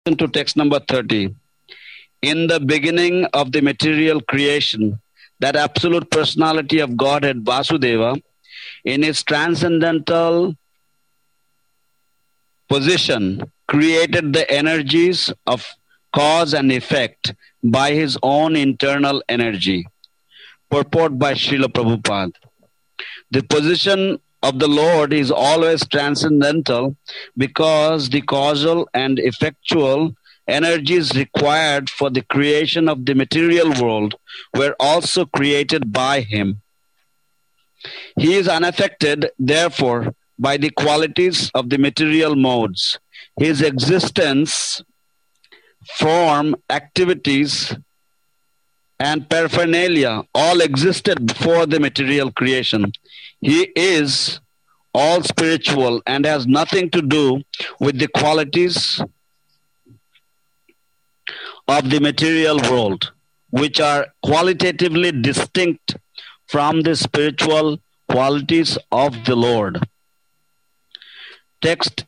to text number 30. In the beginning of the material creation, that absolute personality of Godhead, Vasudeva, in his transcendental position, created the energies of cause and effect by his own internal energy. Purport by Srila Prabhupada. The position of the Lord is always transcendental because the causal and effectual energies required for the creation of the material world were also created by him. He is unaffected, therefore, by the qualities of the material modes. His existence, form, activities, and paraphernalia all existed before the material creation. He is all spiritual and has nothing to do with the qualities of the material world, which are qualitatively distinct from the spiritual qualities of the Lord. Text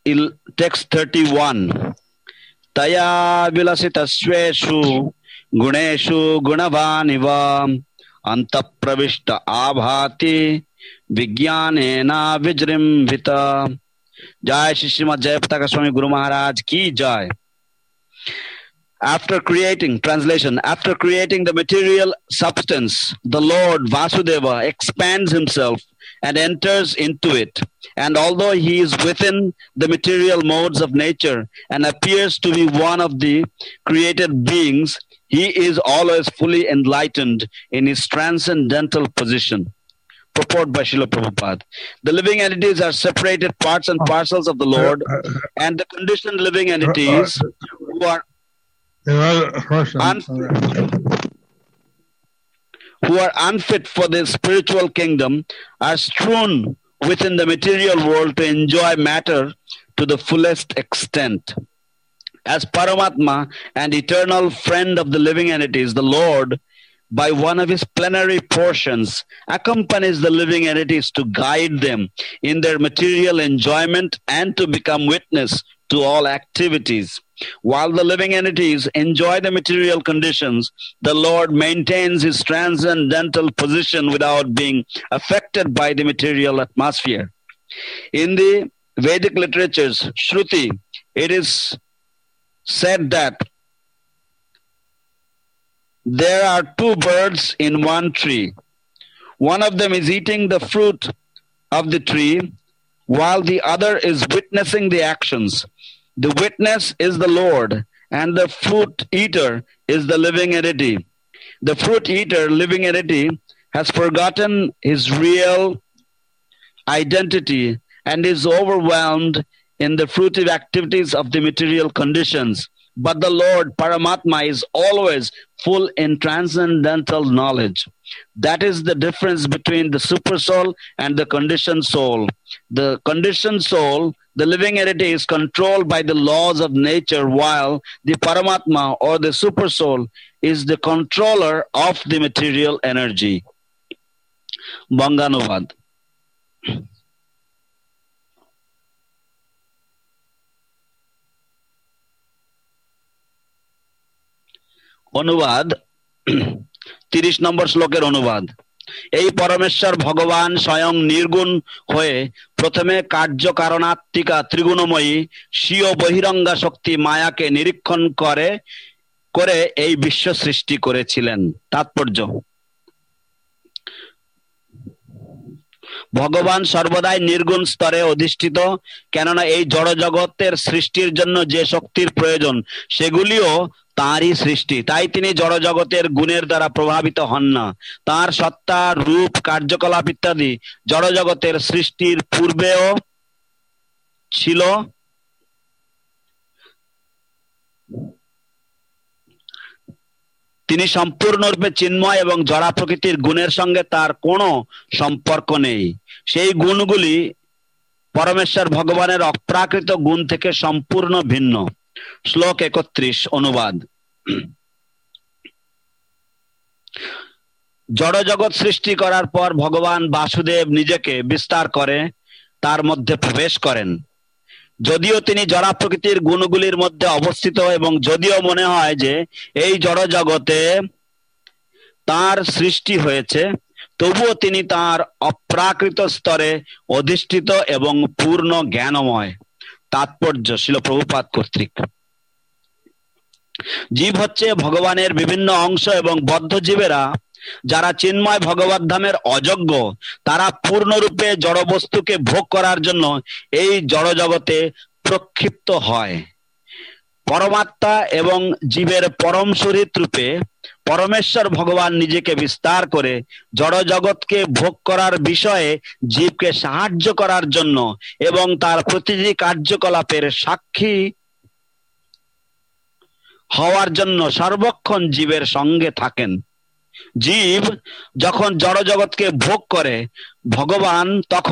31. Taya vilasitasveshu guneshu gunavaniva antapravishta abhati vijnanena vijrimbhita. Jai Shri Srimad Jayapataka Swami Guru Maharaj ki jai. After creating the material substance, the Lord Vasudeva expands himself and enters into it. And although he is within the material modes of nature and appears to be one of the created beings, he is always fully enlightened in his transcendental position. Purport by Srila Prabhupada. The living entities are separated parts and parcels of the Lord, and the conditioned living entities who are unfit for the spiritual kingdom are strewn within the material world to enjoy matter to the fullest extent. As Paramatma and eternal friend of the living entities, the Lord, by one of his plenary portions, accompanies the living entities to guide them in their material enjoyment and to become witness to all activities. While the living entities enjoy the material conditions, the Lord maintains his transcendental position without being affected by the material atmosphere. In the Vedic literatures, Shruti, it is said that there are two birds in one tree. One of them is eating the fruit of the tree, while the other is witnessing the actions. The witness is the Lord, and the fruit eater is the living entity. The fruit eater, living entity, has forgotten his real identity and is overwhelmed in the fruitive activities of the material conditions. But the Lord, Paramatma, is always full in transcendental knowledge. That is the difference between the super soul and the conditioned soul. The conditioned soul, the living entity, is controlled by the laws of nature, while the Paramatma or the super soul is the controller of the material energy. Banganuvad. অনুবাদ 30 নম্বর শ্লোকের অনুবাদ। এই পরমেশ্বর ভগবান স্বয়ং নির্গুণ হয়ে প্রথমে কার্যকারণাত্মিকা ত্রিগুণময়ী স্বীয় বহিরঙ্গা শক্তি মায়াকে নিরীক্ষণ করে এই বিশ্ব সৃষ্টি করেছিলেন। তাৎপর্য: ভগবান সর্বদাই নির্গুণ স্তরে অধিষ্ঠিত, কেননা এই জড় জগতের সৃষ্টির জন্য যে শক্তির প্রয়োজন সেগুলিও তাঁরই সৃষ্টি। তাই তিনি জড় জগতের গুণের দ্বারা প্রভাবিত হন না। তাঁর সত্তা, রূপ, কার্যকলাপ ইত্যাদি জড় জগতের সৃষ্টির পূর্বেও ছিল। তিনি সম্পূর্ণরূপে চিন্ময় এবং জড়া প্রকৃতির গুণের সঙ্গে তার কোনো সম্পর্ক নেই। সেই গুণগুলি পরমেশ্বর ভগবানের অপ্রাকৃত গুণ থেকে সম্পূর্ণ ভিন্ন। শ্লোক 31 অনুবাদ। জড় জগৎ সৃষ্টি করার পর ভগবান বাসুদেব নিজেকে বিস্তার করে তার মধ্যে প্রবেশ করেন। যদিও তিনি জড়া প্রকৃতির গুণগুলির মধ্যে অবস্থিত এবং যদিও মনে হয় যে এই জড় জগতে তার সৃষ্টি হয়েছে, তবুও তিনি তার অপ্রাকৃত স্তরে অধিষ্ঠিত এবং পূর্ণ জ্ঞানময়। তাৎপর্য শিল প্রভুপাদ কর্তৃক। জীব হচ্ছে ভগবানের বিভিন্ন অংশ এবং বদ্ধ জীবেরা যারা চিন্ময় ভগবত ধামের অযোগ্য, তারা পূর্ণরূপে জড় বস্তুকে ভোগ করার জন্য এই জড় জগতে প্রক্ষিপ্ত হয়। পরমাত্মা এবং জীবের পরম শরীর রূপে পরমেশ্বর ভগবান নিজেকে বিস্তার করে জড় জগৎকে ভোগ করার বিষয়ে জীবকে সাহায্য করার জন্য এবং তার প্রতিটি কার্যকলাপের সাক্ষী হওয়ার জন্য সর্বক্ষণ জীবের সঙ্গে থাকেন। জীব যখন জড় জগৎকে ভোগ করে, ভগবান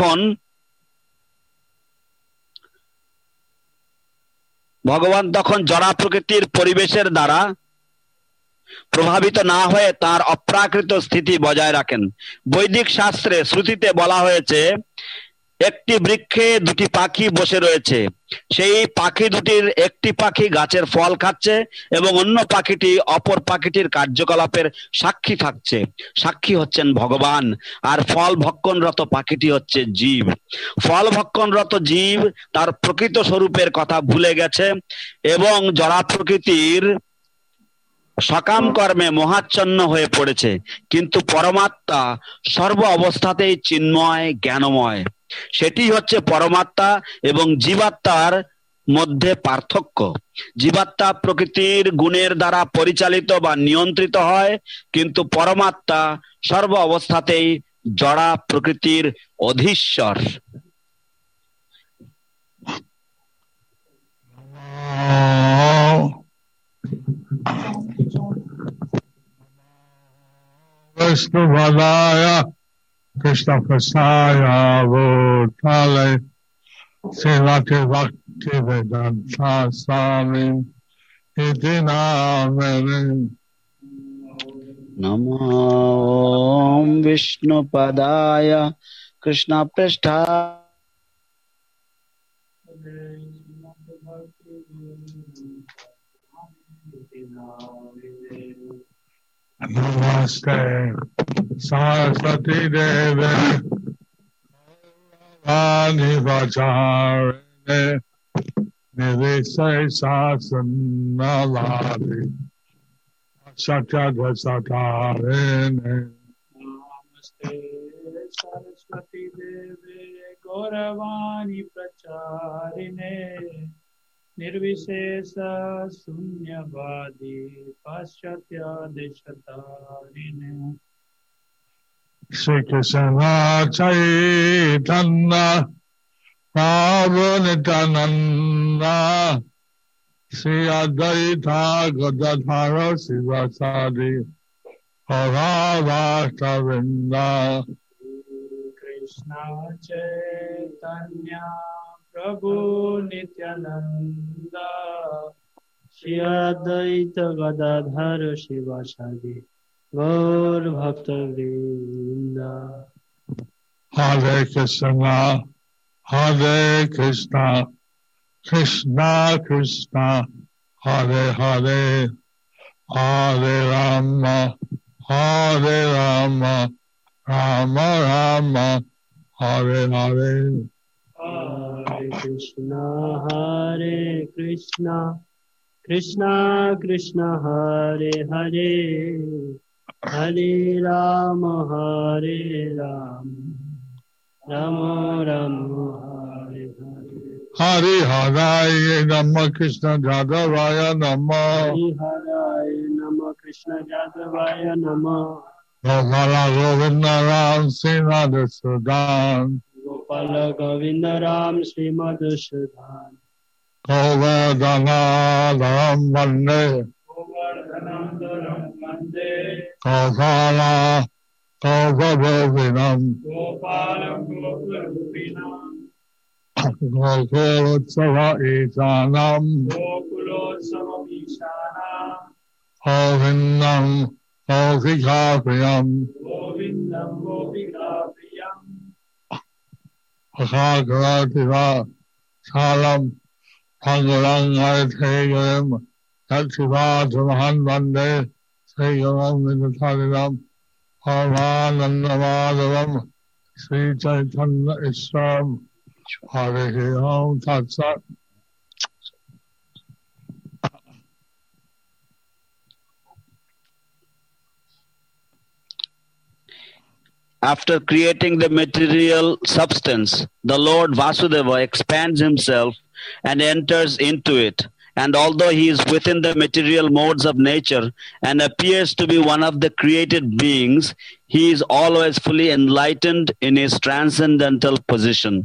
তখন জড়া প্রকৃতির পরিবেশের দ্বারা প্রভাবিত না হয়ে তার অপ্রাকৃত স্থিতি বজায় রাখেন। বৈদিক শাস্ত্রে শ্রুতিতে বলা হয়েছে, একটি বৃক্ষে দুটি পাখি বসে রয়েছে, সেই পাখি দুটির একটি পাখি গাছের ফল খাচ্ছে এবং অন্য পাখিটি অপর পাখিটির কার্যকলাপের সাক্ষী থাকছে। সাক্ষী হচ্ছেন ভগবান, আর ফল ভক্ষণরত পাখিটি হচ্ছে জীব। ফল ভক্ষণরত জীব তার প্রকৃত স্বরূপের কথা ভুলে গেছে এবং জড়া প্রকৃতির সকাম কর্মে মোহাচ্ছন্ন হয়ে পড়েছে, কিন্তু পরমাত্মা সর্ব অবস্থাতেই চিন্ময় জ্ঞানময়। সেটি হচ্ছে পরমাত্মা এবং জীবাত্মার মধ্যে পার্থক্য। জীবাত্মা প্রকৃতির গুণের দ্বারা পরিচালিত বা নিয়ন্ত্রিত হয়, কিন্তু পরমাত্মা সর্ব অবস্থাতেই জড়া প্রকৃতির অধীশ্বর। Vishnupadaya Krishna Prasaya Bhutale Srimati Bhakti Vedanta Swami Iti Namane. Namo Om Vishnupadaya Krishna Prasthaya Namaste Saraswati Devi Ani Vacharine Nivise Sasanaladi Sakadvasatarine. Namaste Saraswati Devi Gauravani Pracharine Nirvishesha Sunyavadi Paschatya Deshatarine. Shri Krishna Chaitanya Prabhu Nityananda Shri Advaita Gadadhara Sivasadi Bhagavaktavrinda. Krishna Chaitanya Prabhu Nityananda Shri Advaita Gadadhara Sivasadi Gaur Bhaktavrinda. Hare Krishna, Hare Krishna, Krishna Krishna, Hare Hare, Hare Rama, Hare Rama, Rama Rama, Hare Hare. Hare Krishna, Krishna Krishna, Hare Hare, Hare Rama, Hare Rama, Rama Rama, Hare Hare. Hare Hare Nama Krishna Jadavaya Nama. Hare Hare Nama Krishna Jadavaya Nama. Gopala Govinda Ram Srimad Sudan. Gopala Govinda Ram Srimad Sudan. Govardhana Dharam Vande. Govardhanam Dharam Vande. Gopala Gopagovinam. Gopalam Goparupinam. Gokulotsava Isanam. Gokulotsava Ishanam. Govindam Gopikapriyam. Govindam Gopikapriyam. Bhagavatira Salam Pangalang Ayatayam Tatchivadamahan Vande Sayaram Vinataridam Paramanandamadavam Sri Chaitanya Isram Hare Om Tat Sat. After creating the material substance, the Lord Vasudeva expands himself and enters into it. And although he is within the material modes of nature and appears to be one of the created beings, he is always fully enlightened in his transcendental position.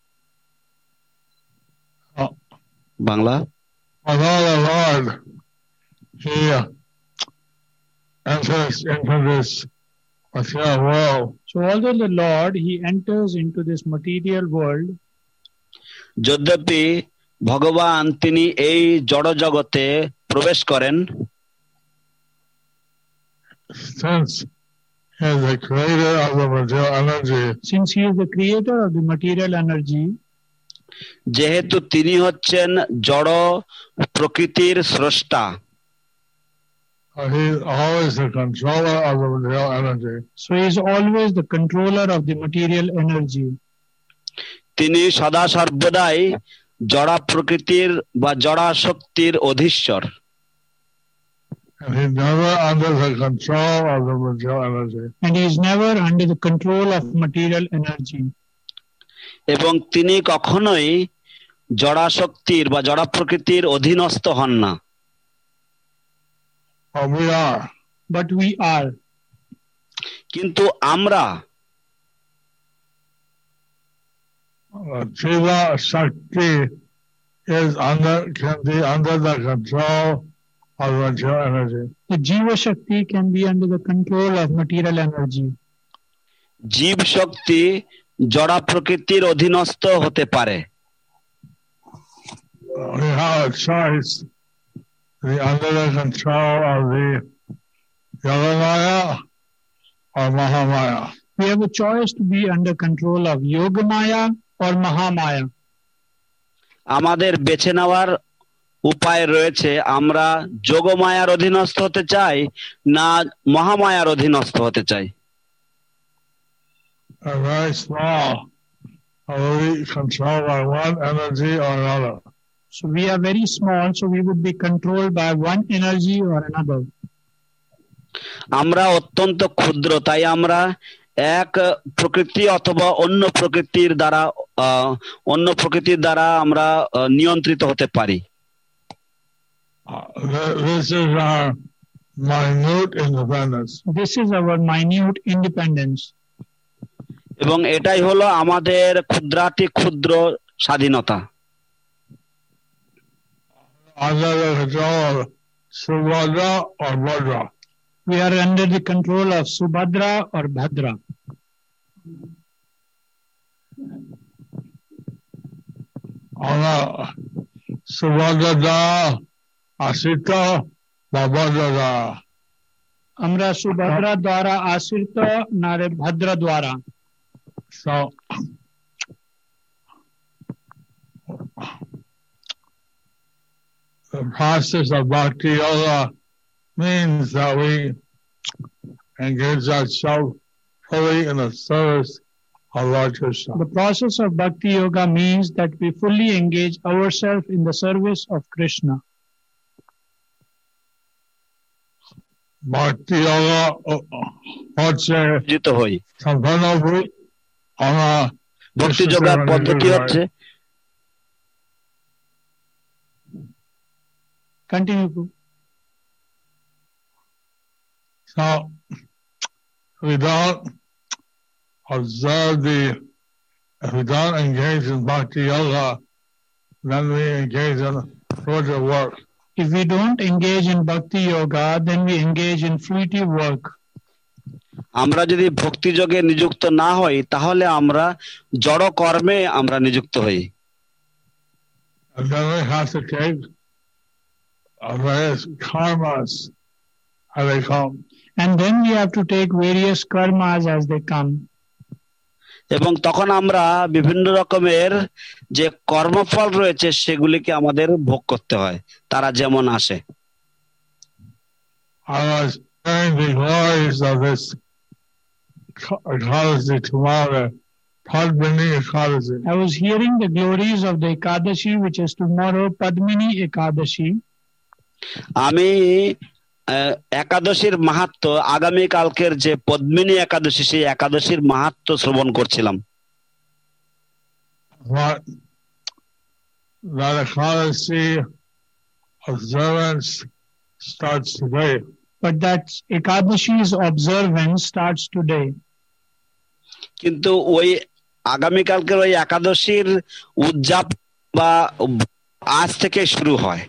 Bangla? Although the Lord, he enters into this material world, So although the Lord, he enters into this material world, যদ্যপি ভগবান তিনি এই জড় জগতে প্রবেশ করেন, since he is the creator of the material energy, since he is the creator of the material energy, যেহেতু তিনি হচ্ছেন জড় প্রকৃতির স্রষ্টা, he is always the controller of the material energy. so he is always the controller of the material energy. তিনি সদা সর্বদাই জড়া প্রকৃতির বা জড়া শক্তির অধীশ্বর, And he never under the control of the material energy. And he is never under the control of material energy. এবং তিনি কখনোই জড়া শক্তির বা জড়া প্রকৃতির অধীনস্থ হন না। But we are. But we are. কিন্তু আমরা Jiva Shakti is can be under the control of material energy. The Jiva Shakti can be under the control of material energy. জীব শক্তি জড়া প্রকৃতির অধীনস্থ হতে পারে। We have a choice to be under the control of the Yogamaya or Mahamaya. We have a choice to be under control of Yogamaya or Mahamaya. আমাদের বেছে নেওয়ার উপায় রয়েছে, আমরা যোগমায়ার অধীনস্থ হতে চাই না মহামায়ার অধীনস্থ হতে চাই। Are very small, are we controlled by one energy or another? So we are very small, so we would be controlled by one energy or another. আমরা অত্যন্ত ক্ষুদ্র, তাই আমরা এক প্রকৃতি অথবা অন্য প্রকৃতির দ্বারা আমরা নিয়ন্ত্রিত হতে পারি। This is our minute independence. This is our minute independence. এবং এটাই হলো আমাদের ক্ষুদ্রাতি ক্ষুদ্র স্বাধীনতা। Under the control of Subhadra or Bhadra. We are under the control of Subhadra or Bhadra. Subhadra Asita Bhadra. Amra Subhadra Dwara Asirta Nare Bhadra Dwara. So the process of Bhakti Yoga means that we engage ourselves fully in the service of Lord Krishna. The process of Bhakti Yoga means that we fully engage ourselves in the service of Krishna. Bhakti Yoga হচ্ছে জিত হই। সম্পূর্ণভাবে আমরা ভক্তি যোগার পদ্ধতি হচ্ছে, Continue. So we don't observe if we don't engage in Bhakti Yoga, then we engage in fruitive work. If we don't engage in Bhakti Yoga, then we engage in fruitive work. আমরা যদি ভক্তি যোগে নিযুক্ত না হই তাহলে আমরা জড় কর্মে আমরা নিযুক্ত হই। And then we have to take various karmas as they come. And then we have to take various karmas as they come. এবং তখন আমরা বিভিন্ন রকমের যে কর্মফল রয়েছে সেগুলিকে আমাদের ভোগ করতে হয়, তারা যেমন আসে। I was hearing the glories of this Ekadashi tomorrow, Padmini Ekadashi. I was hearing the glories of the Ekadashi, which is tomorrow, Padmini Ekadashi. আমি একাদশীর মাহাত্ম্য, আগামী কালকের যে পদ্মিনী একাদশী, সেই একাদশীর মাহাত্ম্য শ্রবণ করছিলাম। What that Ekadashi observance starts today. But that Ekadashi's observance starts today. কিন্তু ওই আগামীকালকের ওই একাদশীর উদযাপন বা আজ থেকে শুরু হয়।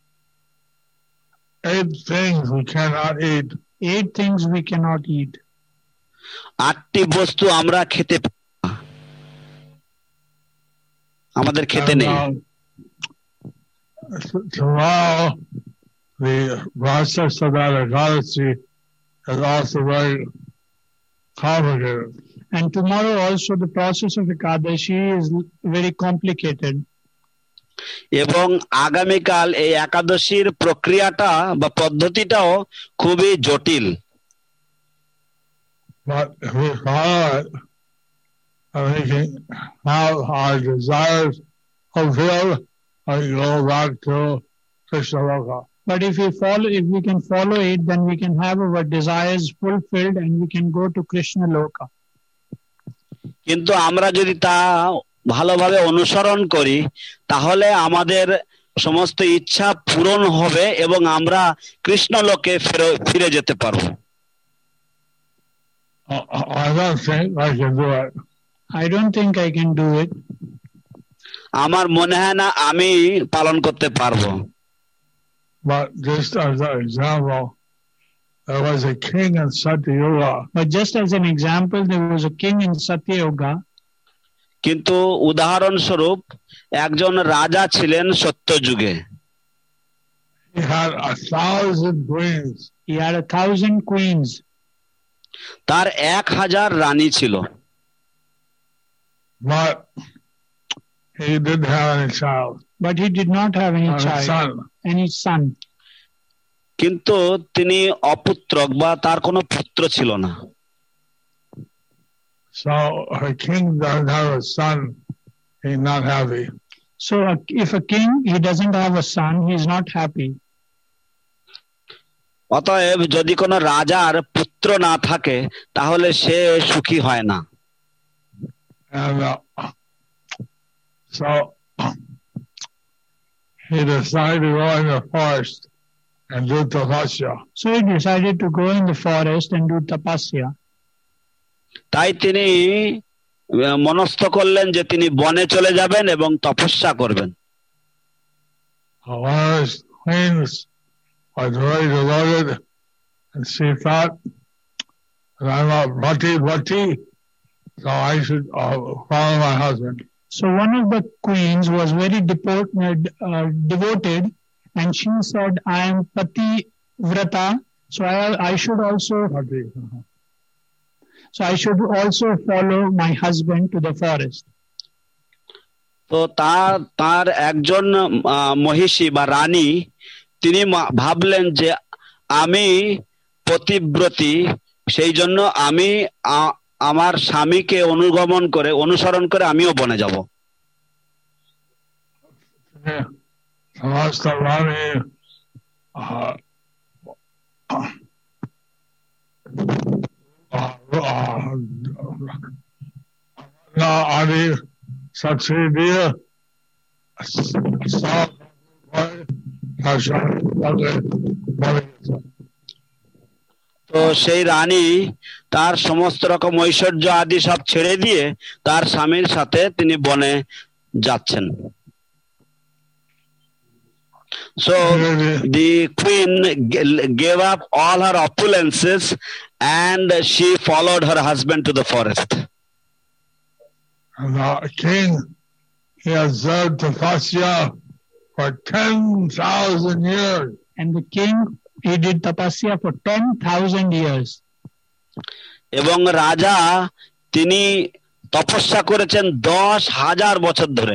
8 things we cannot eat. 8 things we cannot eat. 8টি বস্তু আমরা খেতে পারি না, আমাদের খেতে নেই। Tomorrow, the process of that Ekadashi is also very complicated. And tomorrow also the process of Ekadashi is very complicated. এবং আগামীকাল এই একাদশীর প্রক্রিয়াটা বা পদ্ধতিটাও খুবই জটিল। But if we follow it, we can have our desires fulfilled and go back to Krishna Loka. But if we can follow it, then we can have our desires fulfilled and we can go to Krishna Loka. কিন্তু আমরা যদি তা ভালোভাবে অনুসরণ করি তাহলে আমাদের সমস্ত ইচ্ছা পূরণ হবে এবং আমরা কৃষ্ণ লোকে ফিরে যেতে পারবো। I don't think I can do it. আমার মনে হয় না আমি পালন করতে পারবো। But just as an example, there was a king in Satyayuga. But just as an example, there was a king in Satyayuga. কিন্তু উদাহরণস্বরূপ একজন রাজা ছিলেন সত্যযুগে। He had 1,000 queens. He had 1,000 queens. তার 1000 রানী ছিল। But he didn't have any child. But he did not have any child, any son. কিন্তু তিনি অপুত্রক বা তার কোনো পুত্র ছিল না। So a king doesn't have a son, he's not happy. So if a king, he doesn't have a son, he is not happy. অতএব যদি কোনো রাজার পুত্র না থাকে তাহলে সে সুখী হয় না। And so he decided to go in the forest and do tapasya. So he decided to go in the forest and do tapasya. তাই তিনি মনস্থ করলেন যে তিনি বনে চলে যাবেন এবং তপস্যা করবেন। One of his queens was very devoted, and she thought that I'm a bhati, so I should follow my husband. So one of the queens was very devoted, and she said, I am pati vrata, so I should also follow my husband to the forest. তো তার একজন মহিষী বা রানী তিনি ভাবলেন যে আমি পতিব্রতী, সেই জন্য আমি আমার স্বামীকে অনুসরণ করে আমিও বনে যাব। সমস্ত রানী আদি সাক্ষী দিয়ে তো সেই রানী তার সমস্ত রকম ঐশ্বর্য আদি সব ছেড়ে দিয়ে তার স্বামীর সাথে তিনি বনে যাচ্ছেন। So the queen gave up all her opulences and she followed her husband to the forest. And the king, he observed tapasya for 10,000 years. And the king, he did tapasya for 10,000 years. এবং রাজা তিনি তপস্যা করেছেন 10,000 বছর ধরে।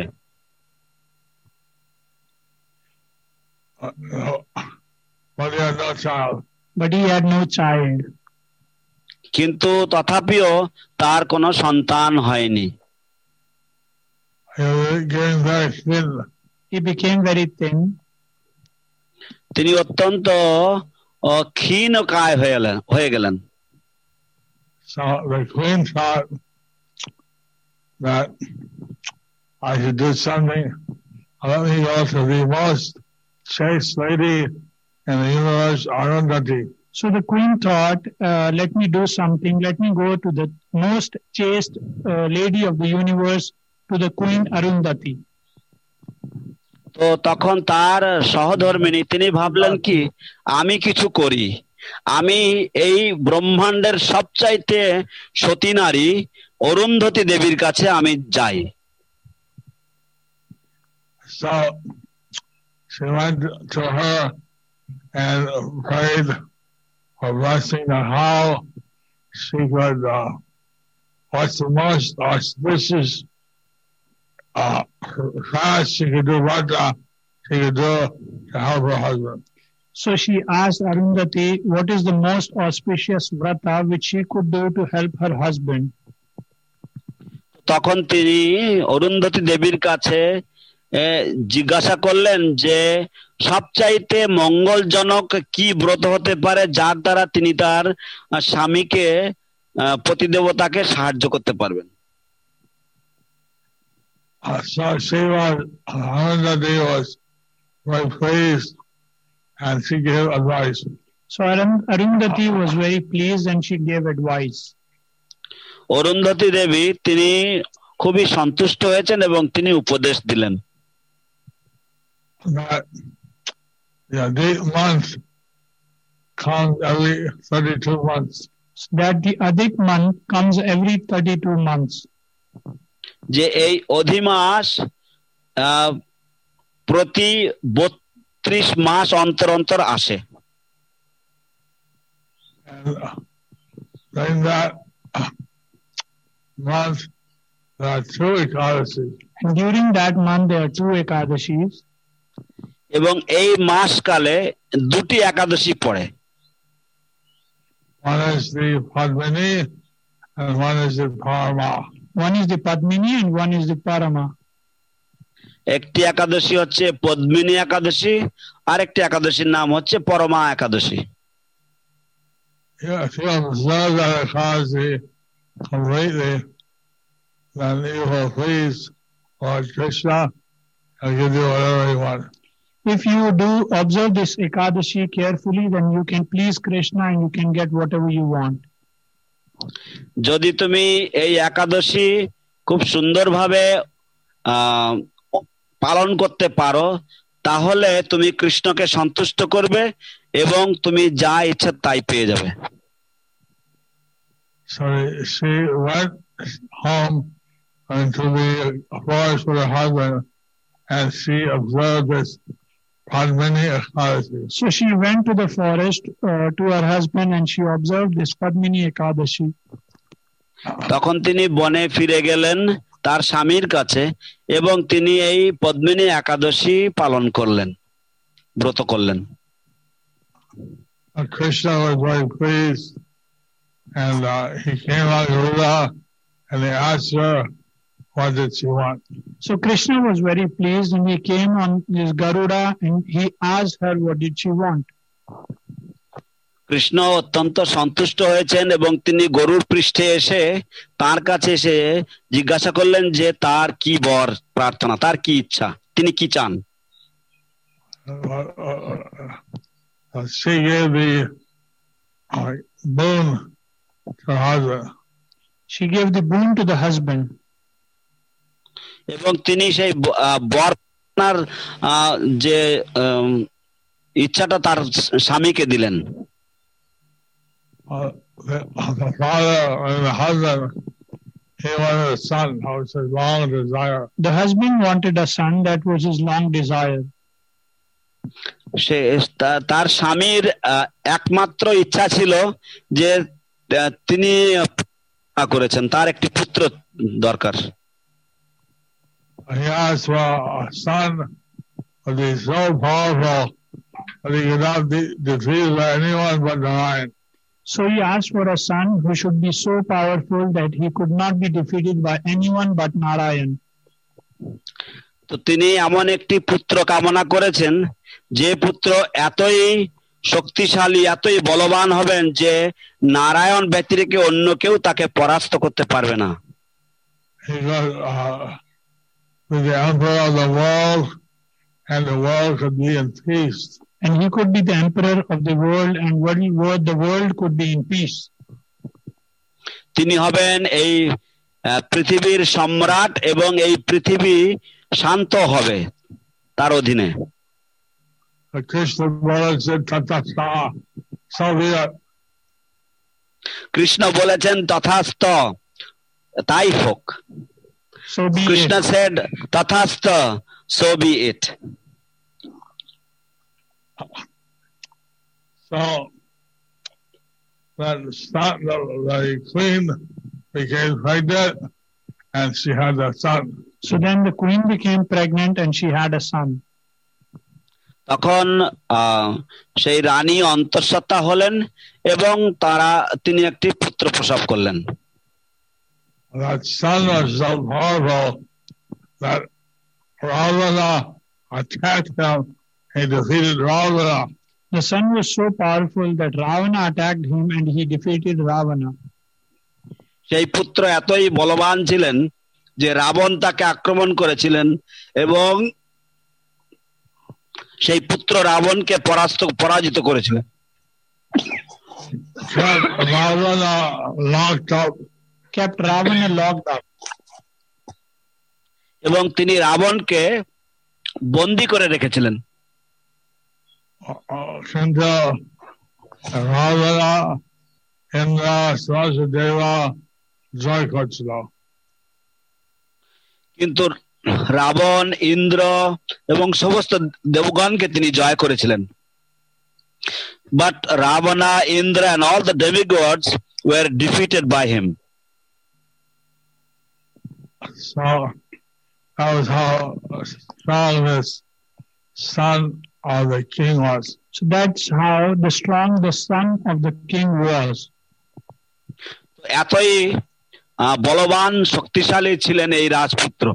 But he had no child. But he had no child. কিন্তু তথাপিও তার কোনো সন্তান হয়নি। He was getting very thin. He became very thin. তিনি অত্যন্ত ক্ষীণকায় হয়ে গেলেন। So the queen thought that I should do something. Let me go to the most chaste lady in the universe, Arundhati. So the queen thought, let me do something. Let me go to the most chaste lady of the universe, to the Queen Arundhati. তো তখন তার সহধর্মিণী তিনি ভাবলেন কি, আমি কিছু করি, আমি এই ব্রহ্মাণ্ডের সবচাইতে সতী নারী অরুন্ধতী দেবীর কাছে আমি যাই। So she went to her and prayed for blessing on how she could, what's the most auspicious fast she could do, what she could do to help her husband. So she asked Arundhati what is the most auspicious vrata which she could do to help her husband. তখন তিনি অরুন্ধতী দেবীর কাছে জিজ্ঞাসা করলেন যে সবচাইতে মঙ্গলজনক কি ব্রত হতে পারে যার দ্বারা তিনি তার স্বামীকে পতিদেবতাকে সাহায্য করতে পারবেন। So she was, Arundhati was very pleased and she gave advice. So Arundhati was very pleased and she gave advice. Arundhati দেবী তিনি খুবই সন্তুষ্ট হয়েছেন এবং তিনি উপদেশ দিলেন। That the Adhik month comes every 32 months. That the Adhik month comes every 32 months. যে এই অধিমাস প্রতি 32 মাস অন্তর অন্তর আসে। During that month there are 2 Ekadashis. And during that month there are 2 Ekadashis. এবং এই মাসকালে 2টি একাদশী পড়ে। One is the Padmini and one is the Parama. One is the Padmini and one is the Parama. একটি একাদশী হচ্ছে পদ্মিনী একাদশী, আরেকটি একাদশীর নাম হচ্ছে পরমা একাদশী। If you observe that Ekadasi completely, then you will please Lord Krishna and give you whatever you want. If you do observe this Ekadashi carefully, then you can please Krishna and you can get whatever you want. যদি তুমি এই একাদশী খুব সুন্দরভাবে পালন করতে পারো তাহলে তুমি কৃষ্ণকে সন্তুষ্ট করবে এবং তুমি যা ইচ্ছা তাই পেয়ে যাবে। So she went home into the forest with her husband and she observed this Padmini Ekadashi. So she went to the forest to her husband and she observed this Padmini Ekadashi. তখন তিনি বনে ফিরে গেলেন তার স্বামীর কাছে এবং তিনি এই পদ্মিনী একাদশী পালন করলেন, ব্রত করলেন। Krishna was very pleased and he came on Garuda and he asked her what did she want. So Krishna was very pleased and he came on his Garuda and he asked her what did she want. Krishna অত্যন্ত সন্তুষ্ট হয়েছেন এবং তিনি গরুর পৃষ্ঠে এসে তার কাছে এসে জিজ্ঞাসা করলেন যে তার কি বর প্রার্থনা, তার কি ইচ্ছা, তিনি কি চান। She gave the boon to her husband. She gave the boon to the husband. এবং তিনি সেই বর যে ইচ্ছাটা তার স্বামীকে দিলেন। The father and the husband, he wanted a son, that was his long desire. The husband wanted a son, that was his long desire. সে তার স্বামীর একমাত্র ইচ্ছা ছিল যে তিনি করেছেন তার একটি পুত্র দরকার। He asked for a son to be so powerful that he could not be defeated by anyone but Narayan. So he asked for a son who should be so powerful that he could not be defeated by anyone but Narayan. তো তিনি এমন একটি পুত্র কামনা করেছেন যে পুত্র এতই শক্তিশালী এতই বলবান হবেন যে নারায়ণ ব্যতিরেকে অন্য কেউ তাকে পরাস্ত করতে পারবে না। He could be the emperor of the world and the world could be in peace. And he could be the emperor of the world and the world could be in peace. তিনি হবেন এই পৃথিবীর সম্রাট এবং এই পৃথিবী শান্ত হবে তার অধীনে। কৃষ্ণ বলেছেন তথাস্ত, তাই হোক। Krishna said তথাস্ত, so be it. So that the queen became pregnant and she had a son. So then the queen became pregnant and she had a son. তখন সেই রানী অন্তঃসত্ত্বা হলেন এবং তিনি একটি পুত্র প্রসব করলেন। That son was so powerful that Ravana attacked him. He defeated Ravana. The son was so powerful that Ravana attacked him and he defeated Ravana. সেই পুত্র এতই বলবান ছিলেন যে রাবণ তাকে আক্রমণ করেছিলেন এবং সেই পুত্র রাবণকে পরাজিত করেছিলেন। Kept Ravana locked up. এবং তিনি রাবণকে বন্দী করে রেখেছিলেন। Ravana, Indra, Svasadeva, জয় করছিল। কিন্তু রাবণ, ইন্দ্র এবং সমস্ত দেবগণকে তিনি জয় করেছিলেন। But Ravana, Indra and all the demigods were defeated by him. So that was how strong this son of the king was. So that's how strong the son of the king was. এতই বলবান শক্তিশালী ছিলেন এই রাজপুত্র।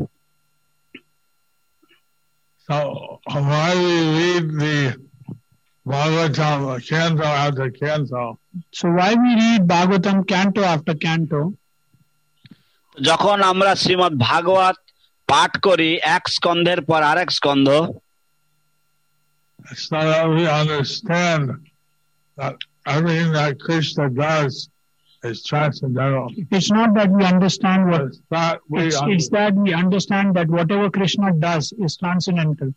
So why we read the Bhagavatam canto after canto? So why we read Bhagavatam canto after canto? যখন আমরা শ্রীমদ্ ভাগবত পাঠ করি এক স্কন্ধের পর আরেক স্কন্ধ, it's not that we understand that everything that Krishna does is transcendental. It's not that we understand it's that we understand that whatever Krishna does is transcendental.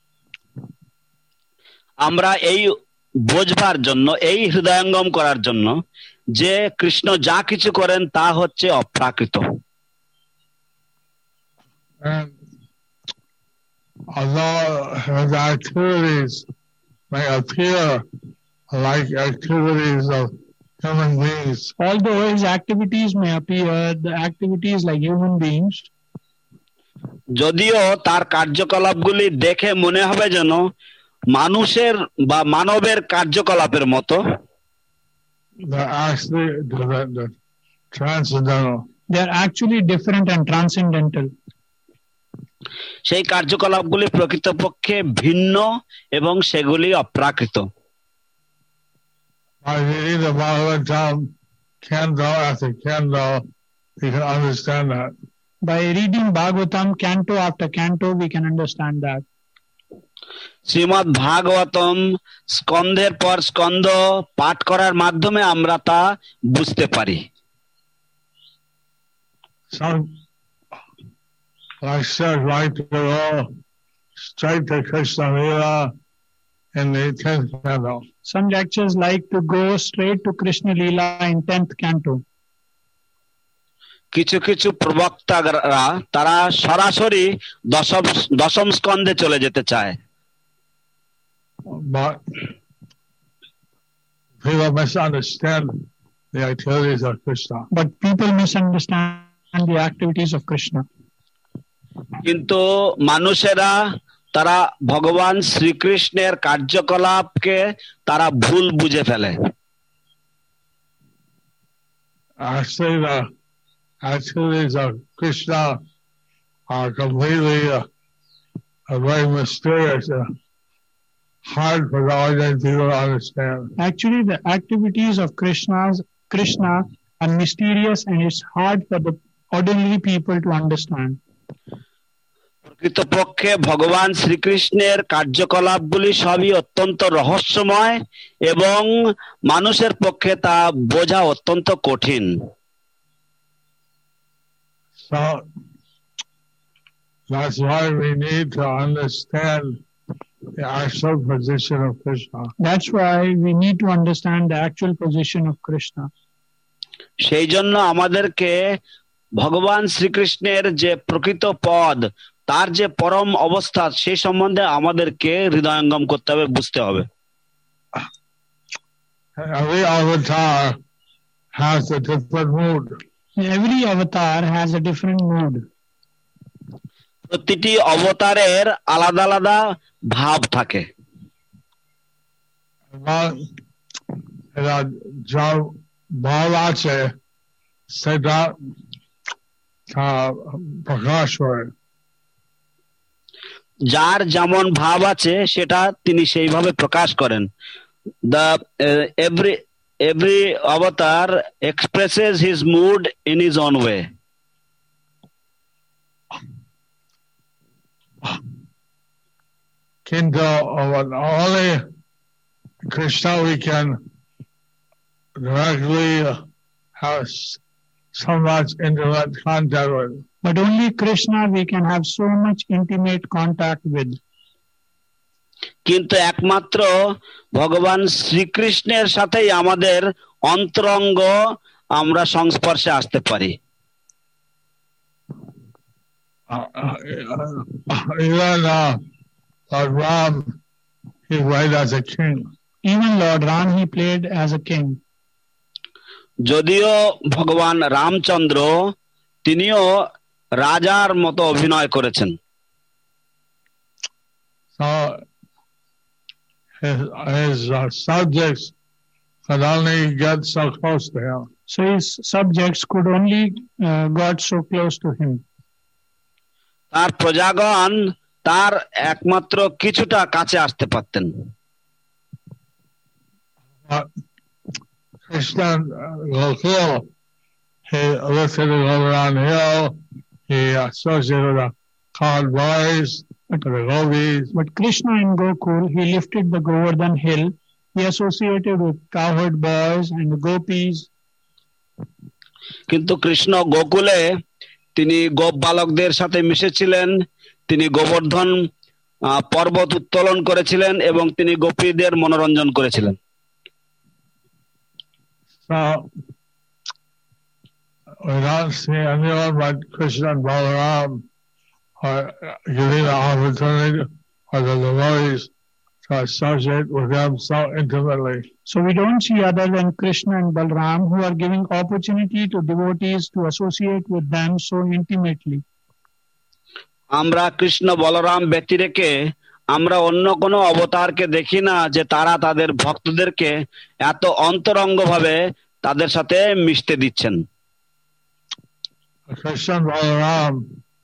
আমরা এই বোঝবার জন্য, এই হৃদয়ঙ্গম করার জন্য যে কৃষ্ণ যা কিছু করেন তা হচ্ছে অপ্রাকৃত। And although his activities may appear like activities of human beings, although his activities may appear the activities like human beings, যদিও তার কার্যকলাপগুলি দেখে মনে হবে যেন মানুষের বা মানবের কার্যকলাপের মতো, they are actually different and transcendental. সেই কার্যকলাপগুলি প্রকৃতপক্ষে ভিন্ন এবং সেগুলি অপ্রাকৃত। By reading the Bhagavatam canto after canto, we can understand that. By reading Bhagavatam canto after canto, we can understand that. Shrimad Bhagavatam স্কন্ধের পর স্কন্ধ পাঠ করার মাধ্যমে আমরা তা বুঝতে পারি। Some lectures like to go straight to Krishna Lila in the 10th canto. Some lectures like to go straight to Krishna Lila in 10th canto. কিছু কিছু প্রবক্তারা তারা সরাসরি দশম স্কন্ধে চলে যেতে চায়। But people misunderstand the activities of Krishna. But people misunderstand the activities of Krishna. কিন্তু মানুষেরা তারা ভগবান শ্রীকৃষ্ণের কার্যকলাপকে তারা ভুল বুঝে ফেলে। Actually, the activities of Krishna are completely very mysterious and hard for the ordinary people to understand. Actually, the activities of Krishna are mysterious and it's hard for the ordinary people to understand. প্রকৃতপক্ষে ভগবান শ্রীকৃষ্ণের কার্যকলাপগুলি সবই অত্যন্ত রহস্যময় এবং মানুষের পক্ষে তা বোঝা অত্যন্ত কঠিন। So that's why we need to understand the actual position of Krishna. That's why we need to understand the actual position of Krishna. সেই জন্য আমাদেরকে ভগবান শ্রীকৃষ্ণের যে প্রকৃত পদ, তার যে পরম অবস্থা, সেই সম্বন্ধে আমাদেরকে হৃদয়ঙ্গম করতে হবে, বুঝতে হবে। Every avatar has a different mood. Every avatar has a different mood. প্রতিটি অবতারের আলাদা আলাদা ভাব থাকে। যা ভাব আছে সেটা প্রকাশ করে। যার যেমন ভাব আছে সেটা তিনি সেইভাবে প্রকাশ করেন। Every avatar expresses his mood in his own way. কিন্তু only Krishna we can directly have so much intimate contact with. But only Krishna we can have so much intimate contact with. কিন্তু একমাত্র ভগবান শ্রীকৃষ্ণের সাথেই আমাদের অন্তরঙ্গ আমরা সংস্পর্শে আসতে পারি। Even Lord Ram, he played as a king. Even Lord Ram, he played as a king. যদিও ভগবান রামচন্দ্র তিনিও রাজার মতো অভিনয় করেছেন। So his subjects could only get so close to him. So his subjects could only got so close to him. তার প্রজাগণ তার একমাত্র কিছুটা কাছে আসতে পারতেন। Krishna Gokul, he lived in the Govardhan Hill. He associated with the cowherd boys, the gopis. But Krishna in Gokul, he lifted the Govardhan hill. He associated with cowherd boys and the gopis. কিন্তু কৃষ্ণ গোকুলে তিনি গোপ বালকদের সাথে মিশেছিলেন, তিনি গোবর্ধন পর্বত উত্তোলন করেছিলেন এবং তিনি গোপীদের মনোরঞ্জন করেছিলেন। So we don't see anyone but Krishna and Balaram are giving the opportunity for the devotees to associate with them so intimately. So we don't see other than Krishna and Balram who are giving opportunity to devotees to associate with them so intimately. আমরা কৃষ্ণ বলরাম ব্যক্তি রেখে আমরা অন্য কোনো অবতারকে দেখি না যে তারা তাদের ভক্তদেরকে এত অন্তরঙ্গভাবে তাদের সাথে মিশতে দিচ্ছেন। Krishna and Balaram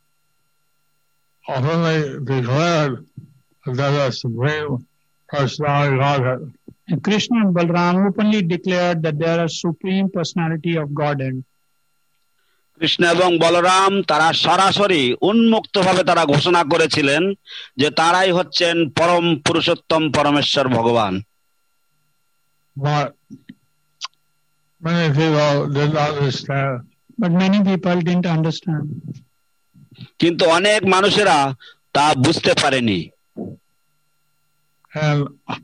openly declared that the Supreme Personality of Godhead. And Krishna and Balram openly declared that they are a Supreme Personality of Godhead. Krishna এবং বলরাম তারা সরাসরি উন্মুক্তভাবে তারা ঘোষণা করেছিলেন যে তারাই হচ্ছেন পরম পুরুষোত্তম পরমেশ্বর ভগবান। But many people didn't understand. But many people didn't understand. কিন্তু অনেক মানুষেরা তা বুঝতে পারেনি। And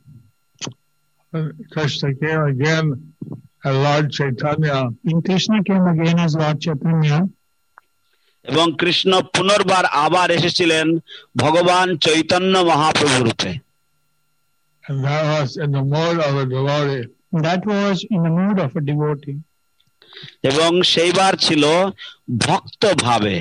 Krishna came again as Lord Chaitanya. And Krishna came again as Lord Chaitanya. এবং কৃষ্ণ পুনর্বার আবার এসেছিলেন ভগবান চৈতন্য মহাপ্রভু রূপে। And that was in the mood of a devotee. That was in the mood of a devotee. এবং সেইবার ছিল ভক্ত ভাবে।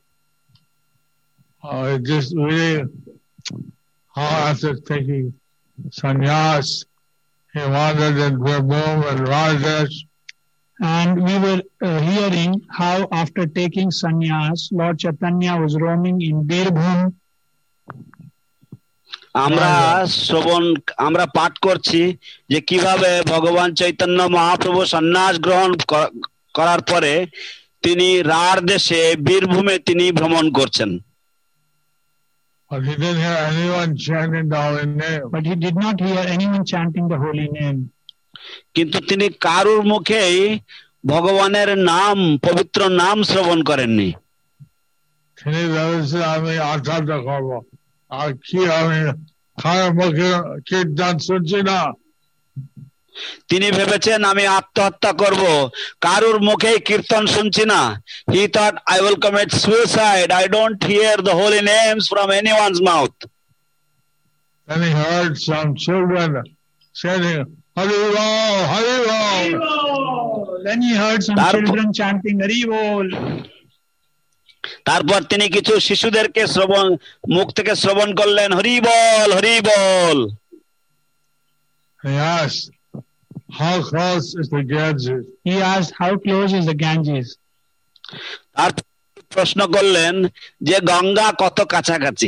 It just really, how after taking sannyas, he wandered in Birbhum and Rajesh. And we were hearing how after taking sannyas, Lord Chaitanya was roaming in Birbhum. আমরা পাঠ করছি যে কিভাবে ভগবান চৈতন্য মহাপ্রভু সন্ন্যাস গ্রহণ করার পরে তিনি রাঢ় দেশে বীরভূমে তিনি ভ্রমণ করছেন। But he didn't hear anyone chanting the holy name. But he did not hear anyone chanting the holy name. কিন্তু তিনি কারুর মুখেই ভগবানের নাম, পবিত্র নাম শ্রবণ করেননি। তিনি ভেবেছেন আমি আত্মহত্যা করবো, আর কি আমি কারোর মুখে কীর্তন শুনছি না। তিনি ভেবেছেন আমি আত্মহত্যা করব, কারুর মুখেই কীর্তন শুনছি না। He thought I will commit suicide. I don't hear the holy names from anyone's mouth. Then he heard some children chanting Hari Bol, Hari Bol. Then he heard some children chanting Hari Bol. তারপর তিনি কিছু শিশুদেরকে মুখ থেকে শ্রবণ করলেন হরি বল, হরি বল। He asked, how close is the Ganges? He asked, how close is the Ganges? আর প্রশ্ন করলেন যে গঙ্গা কত কাছাকাছি।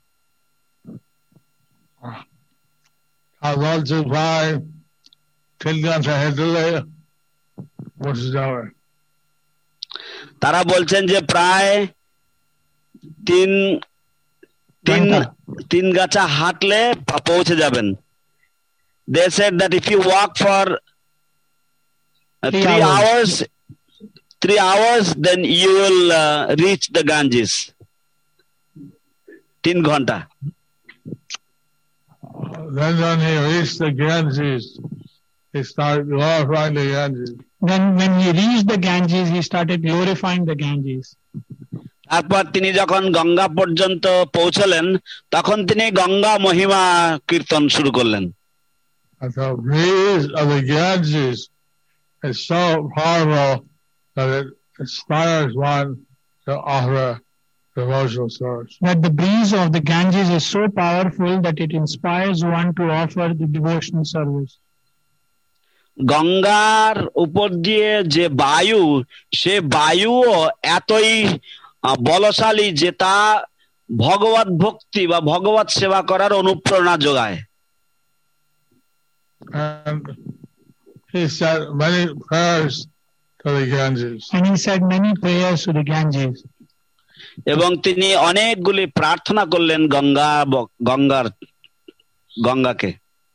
I want to buy 10 ঘন্টা হেঁটে বসে যাবে। তারা বলছেন যে প্রায় তিন গাছা হাঁটলে পৌঁছে যাবেন। They said that if you walk for 3 hours, then you will reach the Ganges. 3 ঘন্টা। Then when he reached the Ganges, he started glorifying the Ganges. Then when he reached the Ganges, he started glorifying the Ganges. তারপর তিনি যখন গঙ্গা পর্যন্ত পৌঁছলেন তখন তিনি গঙ্গা মহিমা কীর্তন শুরু করলেন। The breeze of the Ganges is so powerful that it inspires one to offer devotional service. That the breeze of the Ganges is so powerful that it inspires one to offer the devotional service. গঙ্গার উপর দিয়ে যে বায়ু, সে বায়ুও এতই বলশালী যে তা ভগবত ভক্তি বা ভগবত সেবা করার অনুপ্রেরণা যোগায়। And he said many prayers to the Ganges. And he said many prayers to the Ganges. এবং তিনি অনেকগুলি প্রার্থনা করলেন গঙ্গাকে।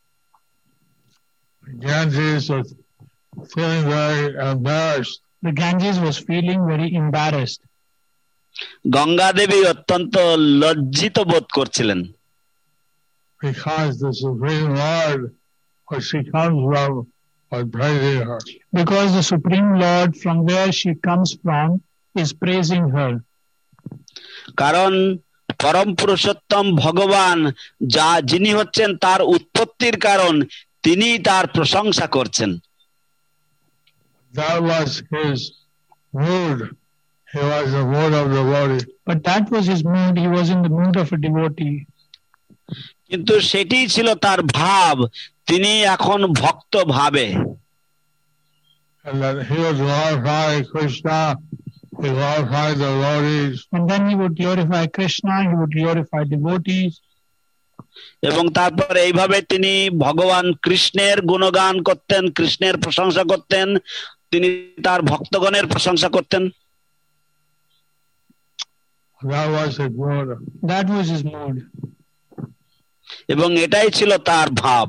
The Ganges was feeling very embarrassed. The Ganges was feeling very embarrassed. Ganga দেবী অত্যন্ত লজ্জিত বোধ করছিলেন। Because the Supreme Lord, where she comes from, was praising her. Because the Supreme Lord, from where she comes from, is praising her. কারণ পরম পুরুষোত্তম ভগবান যিনি হচ্ছেন তার উৎপত্তির কারণ, তিনি তার প্রশংসা করছেন। That was his mood. He was the mood of the devotee. But that was his mood. He was in the mood of a devotee. কিন্তু সেটাই ছিল তার ভাব, তিনি এখন ভক্ত ভাবে। And then he would glorify Krishna, he glorified the devotees. And then he would glorify Krishna, he would glorify devotees. এবং তারপর এইভাবে তিনি ভগবান কৃষ্ণের গুণগান করতেন, কৃষ্ণের প্রশংসা করতেন, তিনি তার ভক্তগণের প্রশংসা করতেন। That was his mood. That was his mood. এবং এটাই ছিল তার ভাব।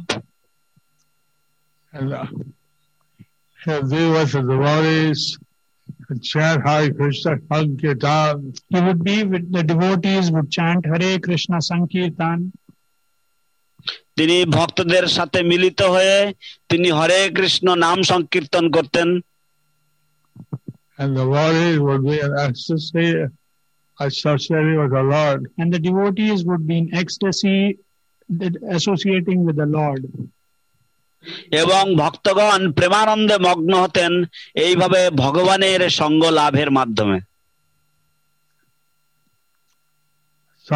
And he'd be with the devotees and chant Hare Krishna Sankirtan. He would be with the devotees, would chant Hare Krishna Sankirtan. তিনি ভক্তদের সাথে মিলিত হয়ে তিনি হরে কৃষ্ণ নাম সংকীর্তন করতেন। And the devotees would be in ecstasy associating with the Lord. And the devotees would be in ecstasy associating with the Lord. এবং ভক্তগণ প্রেমানন্দে মগ্ন হতেন এইভাবে ভগবানের সঙ্গ লাভের মাধ্যমে। So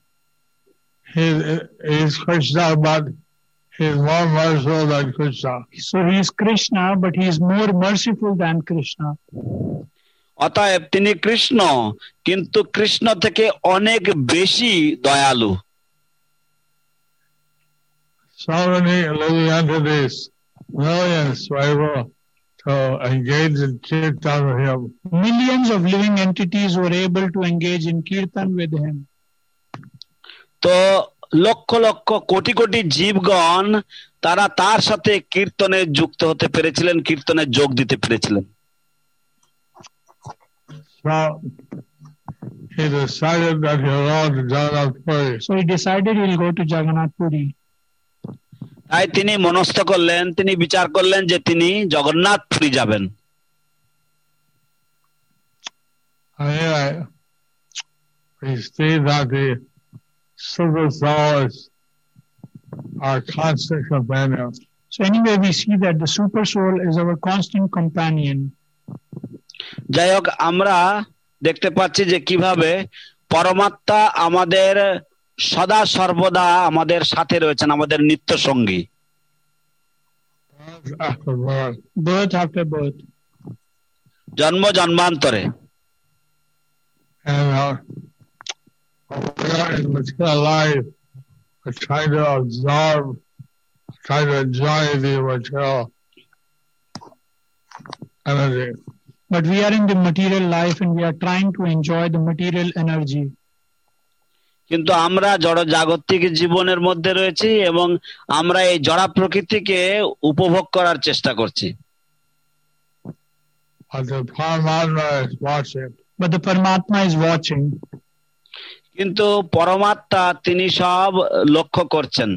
he's Krishna, but he's more merciful than Krishna. So he is Krishna, but he is more merciful than Krishna. অতএব তিনি কৃষ্ণ, কিন্তু কৃষ্ণ থেকে অনেক বেশি দয়ালু। So many living entities, millions, were able to engage in kirtan with him. Millions of living entities were able to engage in kirtan with him. তো লক্ষ লক্ষ কোটি কোটি জীবগণ তারা তার সাথে কীর্তনে যুক্ত হতে পেরেছিলেন, কীর্তনে যোগ দিতে পেরেছিলেন। So he decided that he'll go to Jagannath Puri. So he decided he'll go to Jagannath Puri. তাই তিনি মনস্থ করলেন, তিনি বিচার করলেন যে তিনি জগন্নাথ পুরী যাবেন। Anyway, we see that the super souls are constant companions. So anyway, we see that the super soul is our constant companion. যাই হোক, আমরা দেখতে পাচ্ছি যে কিভাবে পরমাত্মা আমাদের সদা সর্বদা আমাদের সাথে রয়েছেন, আমাদের নিত্য সঙ্গী। Birth after birth. Birth after birth. জন্ম জন্মান্তরে। And we are in material life, we're trying to absorb, trying to enjoy the material energy. But we are in the material life and we are trying to enjoy the material energy. কিন্তু আমরা জড় জাগতিক জীবনের মধ্যে রয়েছি এবং আমরা এই জড় প্রকৃতিকে উপভোগ করার চেষ্টা করছি। But the Paramatma is watching. কিন্তু পরমাত্মা তিনি সব লক্ষ্য করছেন।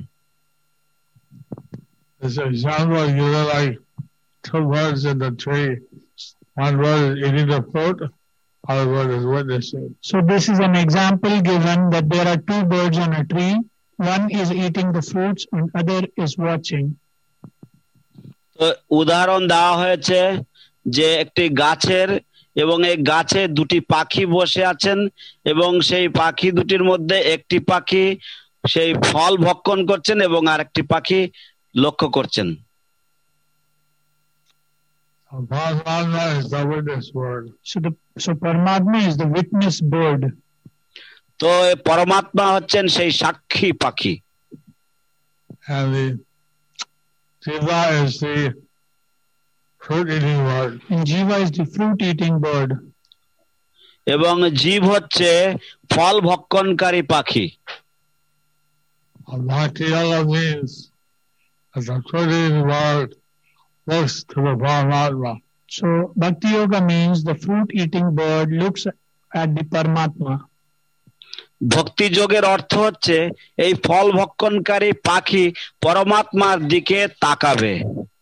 This example you like two birds in the tree. One bird is eating the fruit, other bird is witnessing. So this is an example given that there are two birds on a tree. One is eating the fruits and other is watching. তো উদাহরণ দেওয়া হয়েছে যে একটি গাছের, এবং এই গাছে দুটি পাখি বসে আছেন এবং সেই পাখি দুটির মধ্যে একটি পাখি সেই ফল ভক্ষণ করছেন এবং আরেকটি পাখি লক্ষ্য করছেন। Paramatma is the witness bird. So Paramatma is the witness bird. তো এই পরমাত্মা হচ্ছেন সেই সাক্ষী পাখি। And the Jiva is the fruit eating bird. And Jiva is the fruit eating bird. এবং জীব হচ্ছে ফল ভক্ষণকারী পাখি। Bhakti yoga means that the fruit eating bird looks to the Paramatma. So Bhakti Yoga means the fruit eating bird looks at the Paramatma. ভক্তি যোগের অর্থ হচ্ছে এই ফল ভক্ষণকারী পাখি পরমাত্মার দিকে তাকাবে।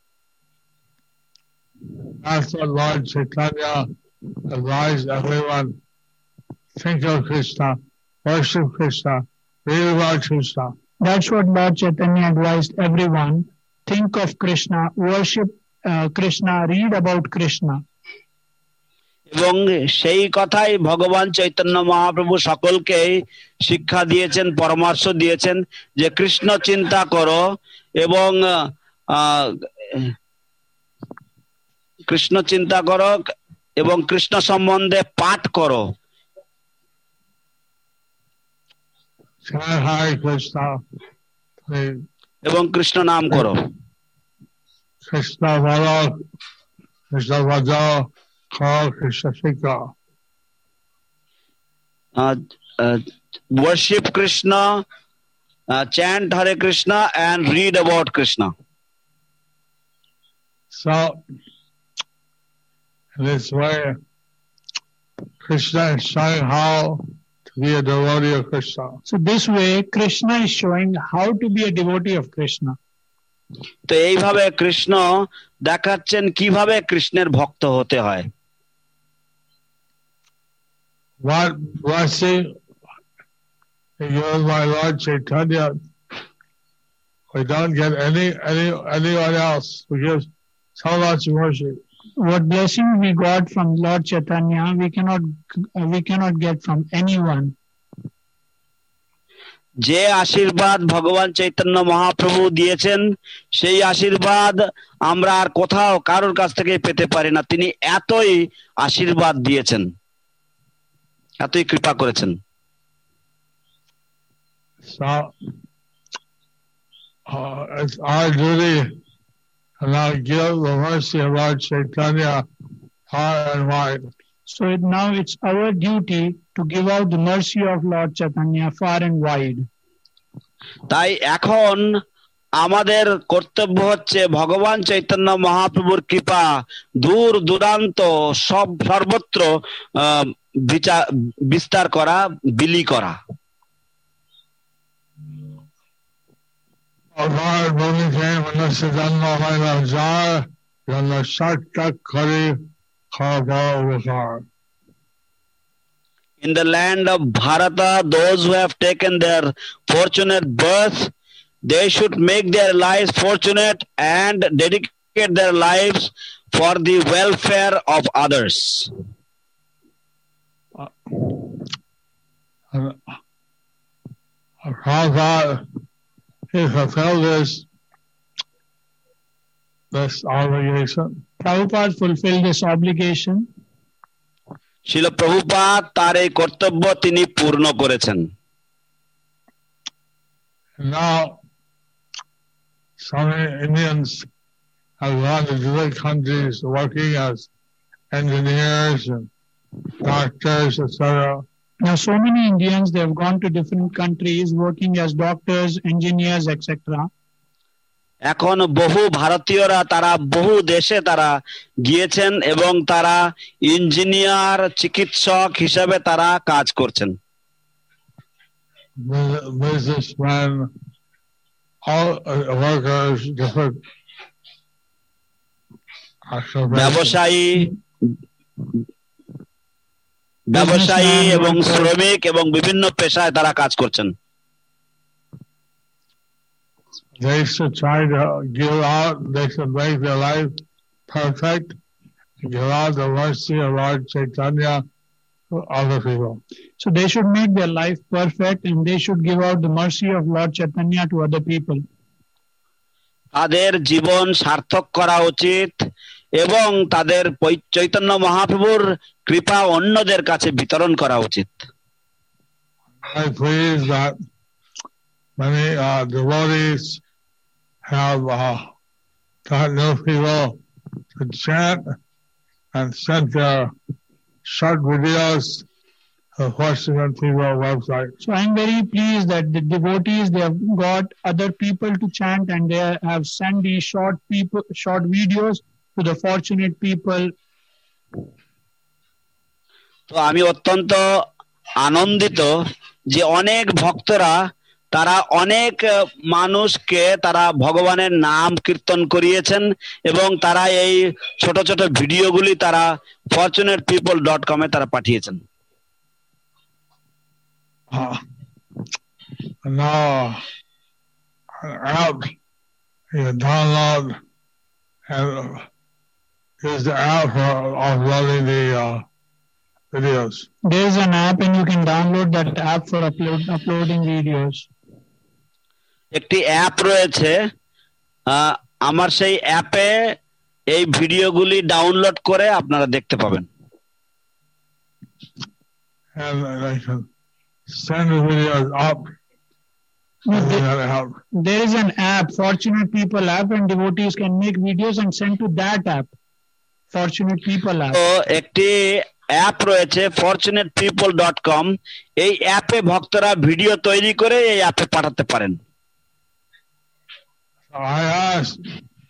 That's what Lord Chaitanya advised everyone. Think of Krishna, worship Krishna, read about Krishna. That's what Lord Chaitanya advised everyone. Think of Krishna, worship Krishna, read about Krishna. এবং সেই কথাই ভগবান চৈতন্য মহাপ্রভু সকলকে শিক্ষা দিয়েছেন, পরামর্শ দিয়েছেন যে কৃষ্ণ চিন্তা করো এবং কৃষ্ণ চিন্তা করো এবং কৃষ্ণ সম্বন্ধে পাঠ করো এবং কৃষ্ণ নাম করো। কৃষ্ণ বলো, কৃষ্ণ বাজাও, Krishna Shikha. Worship Krishna, chant Hare Krishna and read about Krishna. So, in this way, Krishna is showing how to be a devotee of Krishna. So this way, Krishna is showing how to be a devotee of Krishna. তো এইভাবে কৃষ্ণ দেখাচ্ছেন কিভাবে কৃষ্ণের ভক্ত হতে হয়। What blessing he gave my Lord Chaitanya, we don't get anyone else who gives so much mercy. What blessing we got from Lord Chaitanya, we cannot get from anyone. যে আশীর্বাদ ভগবান চৈতন্য মহাপ্রভু দিয়েছেন সেই আশীর্বাদ আমরা আর কোথাও কারোর কাছ থেকে পেতে পারি না। তিনি এতই আশীর্বাদ দিয়েছেন, এতই কৃপা করেছেন। So it's our duty to now give the mercy of Lord Chaitanya far and wide. So now it's our duty to give out the mercy of Lord Chaitanya far and wide. তাই এখন আমাদের কর্তব্য হচ্ছে ভগবান চৈতন্য মহাপ্রভুর কৃপা দূর দূরান্ত সর্বত্র বিস্তার করা, বিলি করা। In the land of Bharata, those who have taken their fortunate birth, they should make their lives fortunate and dedicate their lives for the welfare of others. Prabhupada, he fulfilled this obligation. Prabhupada fulfilled this obligation. শিল প্রভুপাদ তার এই কর্তব্য তিনি পূর্ণ করেছেন। Now, so many Indians have gone to different countries working as engineers and doctors, etc. Now, so many Indians, they have gone to different countries working as doctors, engineers, etc. এখন বহু ভারতীয়রা তারা বহু দেশে তারা গিয়েছেন এবং তারা ইঞ্জিনিয়ার, চিকিৎসক হিসাবে তারা কাজ করছেন। Businessmen, all workers, different ব্যবসায়ী এবং শ্রমিক এবং বিভিন্ন পেশায় তারা কাজ করছেন। They should try to give out, they should make their life perfect, give out the mercy of Lord Chaitanya to other people. So they should make their life perfect and they should give out the mercy of Lord Chaitanya to other people. তাদের জীবন সার্থক করা উচিত এবং তাদের চৈতন্য মহাপ্রভুর কৃপা অন্যদের কাছে বিতরণ করা উচিত। I please that many devotees have taught new people to chant and sent their short videos to the Fortunate People website. So I'm very pleased that the devotees, they have got other people to chant and they have sent these short videos to the Fortunate People. তো আমি অত্যন্ত আনন্দিত যে অনেক ভক্তরা তারা অনেক মানুষকে তারা ভগবানের নাম কীর্তন করিয়েছেন এবং তারা এই ছোট ছোট ভিডিওগুলি তারা fortunatpeople.com এ তারা পাঠিয়েছেন। Now, app you can download and use the app for uploading the videos. There is an app and you can download that app for uploading videos. একটি অ্যাপ রয়েছে, আমার সেই অ্যাপে এই ভিডিওগুলি ডাউনলোড করে আপনারা দেখতে পাবেন। And I can send the videos up. There is an app, Fortunate People app, and devotees can make videos and send to that app, Fortunate People app. তো একটি অ্যাপ রয়েছে fortunatpeople.com, এই অ্যাপে ভক্তরা ভিডিও তৈরি করে এই অ্যাপে পাঠাতে পারেন। I asked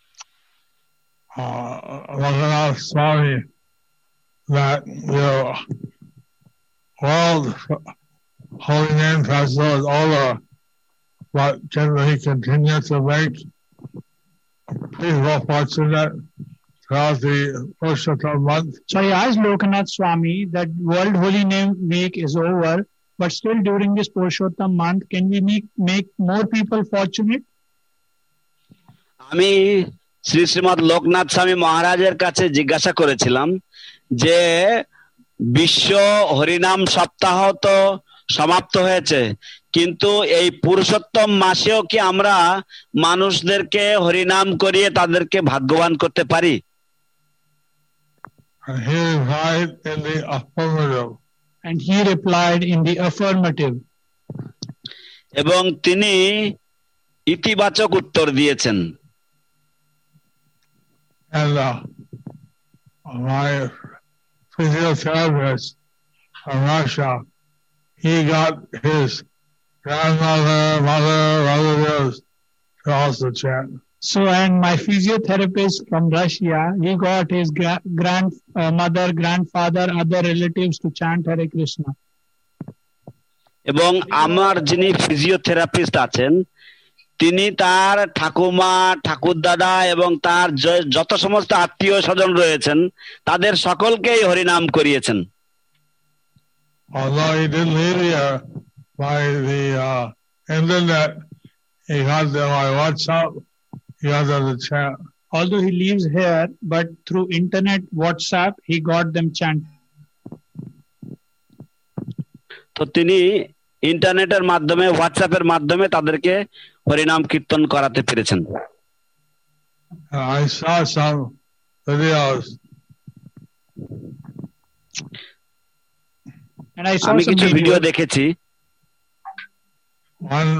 Raghunath Swami that World Holy Name Festival is over, but can we continue to make people fortunate throughout the Purushottam month? So I asked Lokanath Swami that World Holy Name Week is over, but still during this Purushottam month, can we make more people fortunate? আমি শ্রী শ্রীমৎ লোকনাথ স্বামী মহারাজের কাছে জিজ্ঞাসা করেছিলাম যে বিশ্ব হরিনাম সপ্তাহ তো সমাপ্ত হয়েছে, কিন্তু এই পুরুষোত্তম মাসেও কি আমরা মানুষদেরকে হরিনাম করিয়ে তাদেরকে ভাগ্যবান করতে পারি? And he replied in the affirmative. And he replied in the affirmative. এবং তিনি ইতিবাচক উত্তর দিয়েছেন। And my physiotherapist from Russia, he got his grandmother, mother, relatives to also chant. So, and my physiotherapist from Russia, he got his grandmother, grandfather, other relatives to chant Hare Krishna. এবং আমার যিনি physiotherapist আছেন, তিনি তার ঠাকুমা, ঠাকুরদাদা এবং তার যত সমস্ত আত্মীয় স্বজন রয়েছেন তাদের সকলকেই হরিনাম করিয়েছেন। Although he didn't live here by the internet, he got them by WhatsApp, he got them to chant. Although he lives here, but through internet, WhatsApp, he got them chant. তো তিনি ইন্টারনেটের মাধ্যমে, হোয়াটসঅ্যাপের মাধ্যমে তাদেরকে হরিনাম কীর্তন করাতে পেরেছেন। I saw some videos. And I saw আমি some কিছু ভিডিও videos. দেখেছি। One,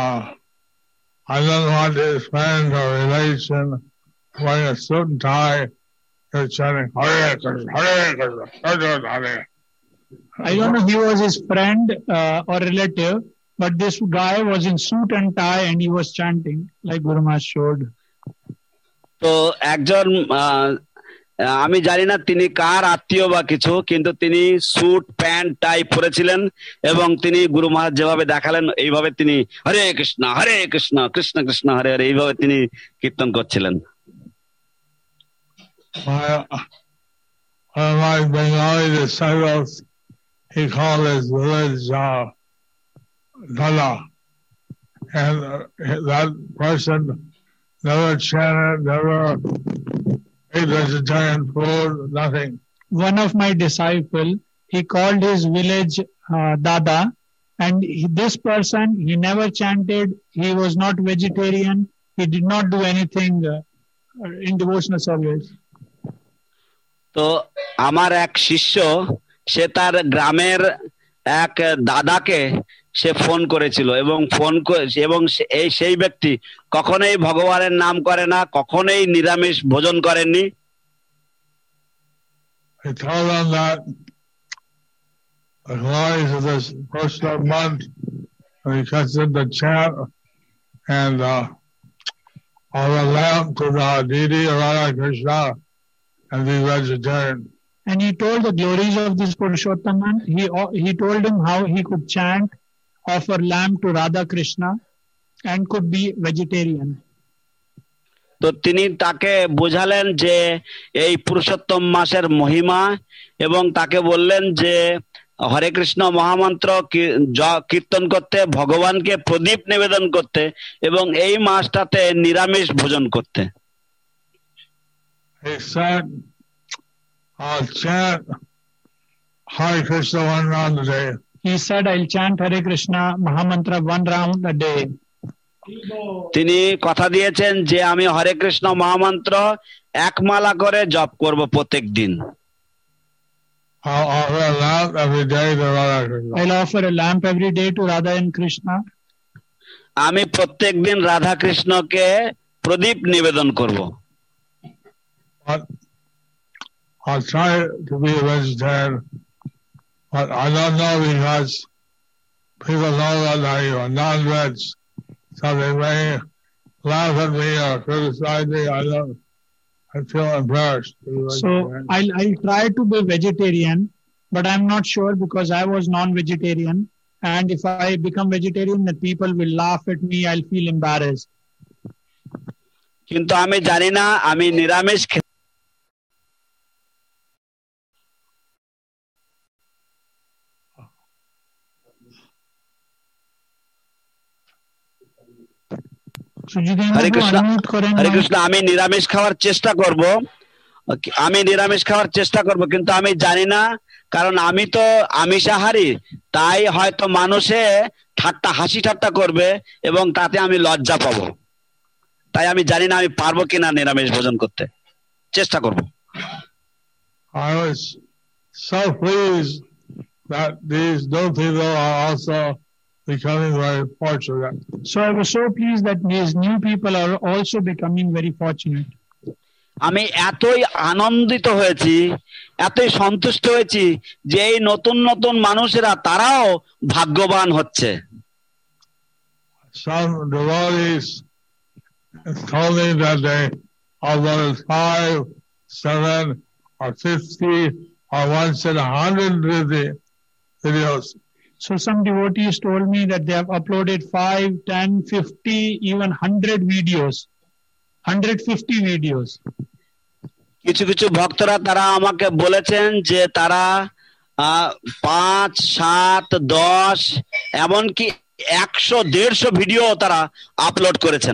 I don't want his friend or relation wearing a suit and tie, they're chanting Hare Krishna, Hare Krishna, Hare Hare. I don't know, he was his friend or relative, but this guy was in suit and tie and he was chanting like Guru Maharaj showed. তো একজন আমি জানি না তিনি কার আত্মীয় বা কিছু, কিন্তু তিনি স্যুট প্যান্ট টাই পরেছিলেন এবং তিনি গুরু মহারাজ যেভাবে দেখালেন এইভাবে তিনি হরে কৃষ্ণ কৃষ্ণ কৃষ্ণ হরে হরে এইভাবে তিনি কীর্তন করছিলেন। My Bengali disciples, he called his village Dada, and that person never chanted, never ate vegetarian food, nothing. One of my disciple, he called his village Dada, and this person, he never chanted, he was not vegetarian, he did not do anything in devotional service. তো আমার এক শিষ্য, সে তার গ্রামের এক দাদাকে সে phone করেছিল এবং সেই ব্যক্তি কখনোই ভগবানের নাম করে না, কখনোই নিরামিষ ভোজন করেননি। I told them that the glories of this first month, he cuts in the chant and all the lamp to the deity of Radha Krishna and be vegetarian. And he told the glories of this Purushottam. He told him how he could chant, offer lamb to Radha Krishna, and could be vegetarian. তো তিনি তাকে বোঝালেন যে এই পুরুষোত্তম মাসের মহিমা এবং তাকে বললেন যে হরে কৃষ্ণ মহামন্ত্র কীর্তন করতে, ভগবানকে প্রদীপ নিবেদন করতে এবং এই মাসটাতে নিরামিষ ভোজন করতে। He said, I'll chant Hare Krishna one round a day. He said, I'll chant Hare Krishna Mahamantra one round a day. তিনি কথা দিয়েছেন যে আমি হরে কৃষ্ণ মহামন্ত্র এক মালা করে জপ করব প্রত্যেক দিন। I'll offer a lamp every day to Radha Krishna. I'll offer a lamp every day to Radha and Krishna. আমি প্রত্যেক দিন রাধা কৃষ্ণকে প্রদীপ নিবেদন করব। But I'll try to be a vegetarian, but I don't know because people know that I am non-veg, so they may laugh at me or criticize me. I feel embarrassed. So I'll try to be vegetarian, but I'm not sure because I was non-vegetarian. And if I become vegetarian, the people will laugh at me. I'll feel embarrassed. কিন্তু আমি জানি না, আমি নিরামিষ So যদি হরে Krishna unmute করেন হরে কৃষ্ণ আমি নিরামিষ খাওয়ার চেষ্টা করব কিন্তু আমি জানি না কারণ আমি তো আমিষাহারী তাই হয়তো মানুষে হাসি ঠাট্টা করবে এবং তাতে আমি লজ্জা পাবো তাই আমি জানি না আমি পারবো কিনা নিরামিষ ভোজন করতে চেষ্টা করব I was so pleased that these new people are also becoming very fortunate. So I was so pleased that these new people are also becoming very fortunate. আমি এতই আনন্দিত হয়েছি এতই সন্তুষ্ট হয়েছি যে এই নতুন নতুন মানুষেরা তারাও ভাগ্যবান হচ্ছে Some devotees told me that they uploaded 5, 7, or 50, or once in 150 videos. So some devotees told me that they have uploaded 5, 10, 50, even 100 videos. 150 videos. কিছু কিছু ভক্তরা তারা আমাকে বলেছেন যে তারা 5, 7, 10 এমনকি 100-150 ভিডিও তারা আপলোড করেছেন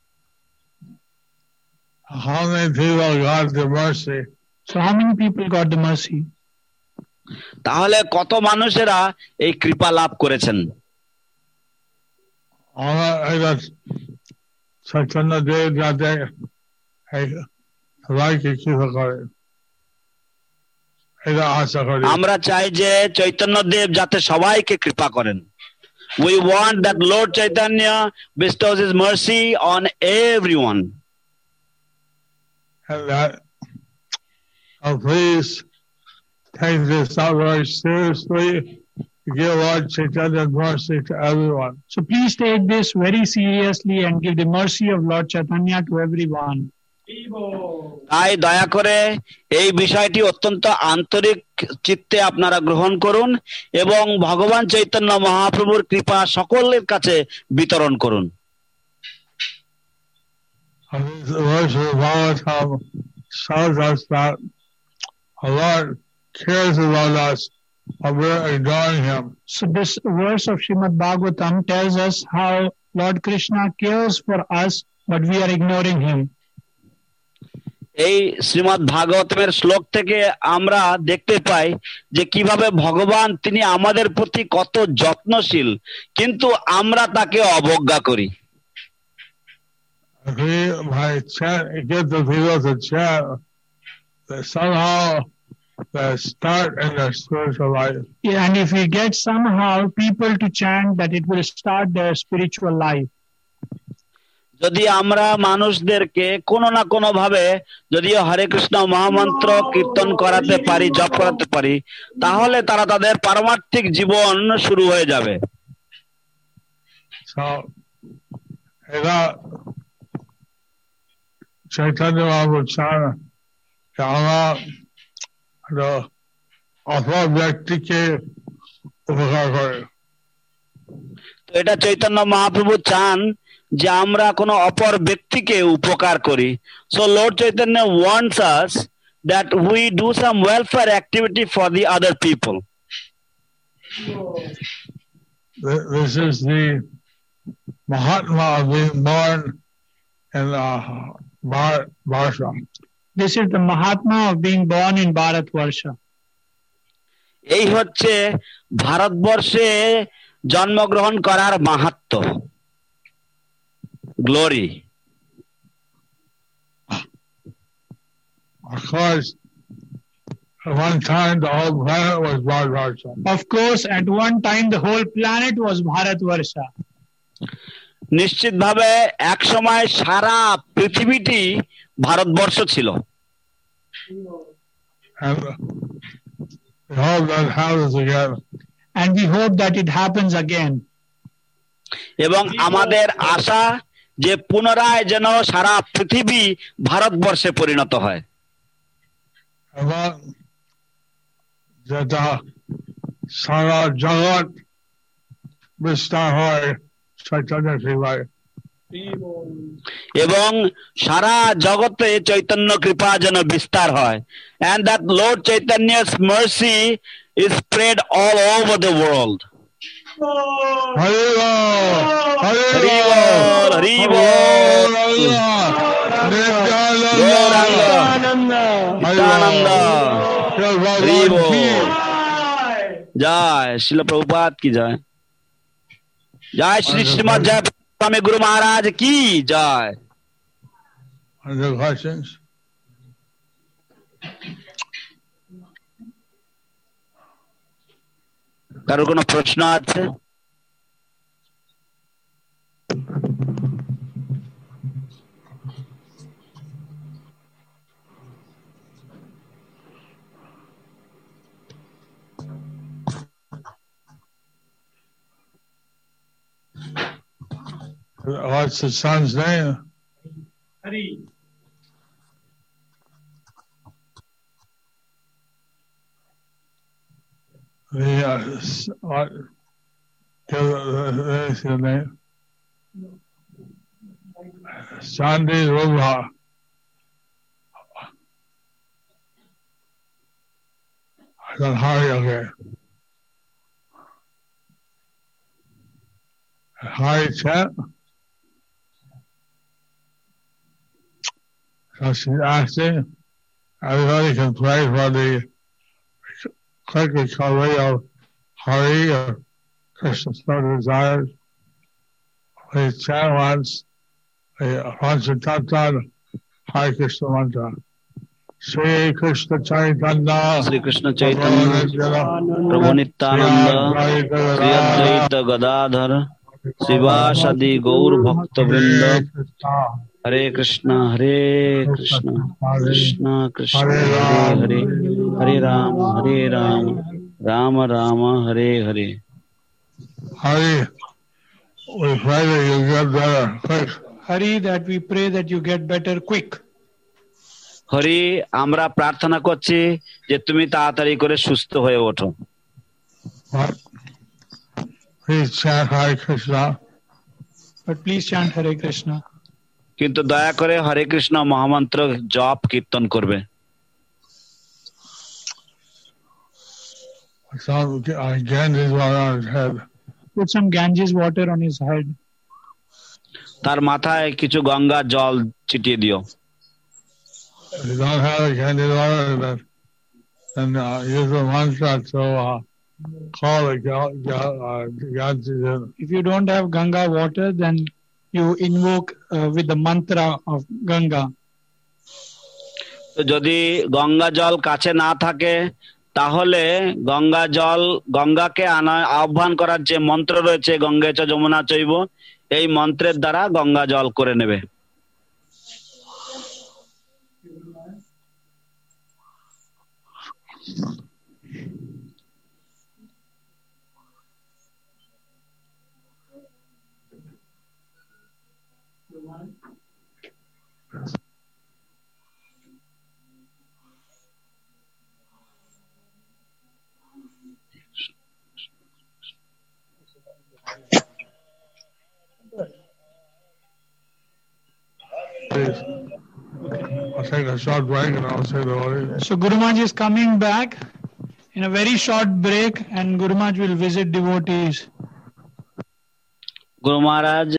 How many people got the mercy? So how many people got the mercy? তাহলে কত মানুষেরা এই কৃপা লাভ করেছেন I got Chaitanya Dev যাতে সবাইকে কৃপা করে এটা আশা করি আমরা চাই যে চৈতন্য দেব যাতে সবাইকে কৃপা করেন we want that Lord Chaitanya bestows his mercy on everyone and that please take this out very seriously to give Lord Chaitanya's mercy to everyone. So please take this very seriously and give the mercy of Lord Chaitanya to everyone. তাই দয়া করে এই বিষয়টি অত্যন্ত আন্তরিক চিত্তে আপনারা গ্রহণ করুন এবং ভগবান চৈতন্য মহাপ্রভুর কৃপা সকলের কাছে বিতরণ করুন The verse of Bhagavatam shows us that the Lord cares about us when we're ignoring Him. So this verse of Srimad Bhagavatam tells us how Lord Krishna cares for us, but we are ignoring Him. এই শ্রীমদ্ ভাগবতের শ্লোক থেকে আমরা দেখতে পাই যে কিভাবে ভগবান তিনি আমাদের প্রতি কত যত্নশীল কিন্তু আমরা তাকে অবজ্ঞা করি We might get the people to chant that somehow they start in their spiritual life. Yeah, and if we get somehow people to chant that it will start their spiritual life. যদি আমরা মানুষদেরকে কোনো না কোনো ভাবে যদি হরে কৃষ্ণ মহামন্ত্র কীর্তন করাতে পারি জপ করাতে পারি তাহলে তারা তাদের পারমার্থিক জীবন শুরু হয়ে যাবে So এরা চৈতন্য মহাপ্রভু চান আমরা অপর ব্যক্তিকে উপকার করে তো এটা চৈতন্য মহাপ্রভু চান যে আমরা কোনো অপর ব্যক্তিকে উপকার করি so Lord Chaitanya wants us that we do some welfare activity for the other people this is the Mahatma of being born in Bharatvarsha. This is the Mahatma of being born in Bharatvarsha. এই হচ্ছে ভারতবর্ষে জন্মগ্রহণ করার মাহাত্ম্য glory Of course, at one time the whole planet was Bharatvarsha. Of course, at one time the whole planet was Bharatvarsha. নিশ্চিতভাবে এক সময় সারা পৃথিবীটি ভারতবর্ষ ছিল And we hope that happens again. And we hope that it happens again. এবং আমাদের আশা যে পুনরায় যেন সারা পৃথিবী ভারতবর্ষে পরিণত হয় এবং যেটা সারা জগৎ বিস্তার হয় চৈতন্য কৃপায় এবং সারা জগতে চৈতন্য কৃপা যেন বিস্তার হয় and that Lord Chaitanya's mercy is spread all over the world Hari Bol, Hari Hari Bol, Bol, Hari Bol. Nityananda, Nityananda, Hari Bol. Ki. जय श्रील प्रभुपाद की जय। जय श्री श्रीमद जय स्वामी गुरु महाराज की जय। Other questions? কারো কোনো প্রশ্ন আছে? What's the son's name? Hari. What? Give the name. Sandi Rupa. I got Hari, okay. Hari chat. So she's asking, everybody can pray for the quick recovery of Hari or Krishna's third desires. Please chant once the Panchatattva Hare Krishna mantra. Shri Krishna Chaitanya, Shri Krishna Chaitanya प्रभु नित्यानंद श्री अद्वैत गदाधर शिवासादि गौर भक्त वृंद हरे Krishna Krishna Krishna Hare Hare Hare Ram Ram Ram Hare Hare. Hari, we pray that you get better quick. Hari, that we pray that you get better quick. Hari আমরা প্রার্থনা করছি যে তুমি তাড়াতাড়ি করে সুস্থ হয়ে ওঠো। But please chant Hare Krishna. But please chant Hare Krishna. কিন্তু দয়া করে হরে কৃষ্ণ মহামন্ত্র জপ কীর্তন করবে। Ganges water on his head. Put some Ganges water on his head. তার মাথায় কিছু গঙ্গা জল ছিটিয়ে দিও। If you don't have a Ganges water, then use the mantra to call the Ganges. If you don't have Ganga water, then you invoke with the mantra of Ganga. তো যদি গঙ্গা জল কাছে না থাকে তাহলে গঙ্গাকে আহ্বান করার যে মন্ত্র রয়েছে গঙ্গে চ যমুনা চৈব এই মন্ত্রের দ্বারা গঙ্গা জল করে নেবে। Please. I'll take a short break and I'll say the Hare. So Guru Maharaj is coming back in a very short break, and Guru Maharaj will visit devotees. Guru Maharaj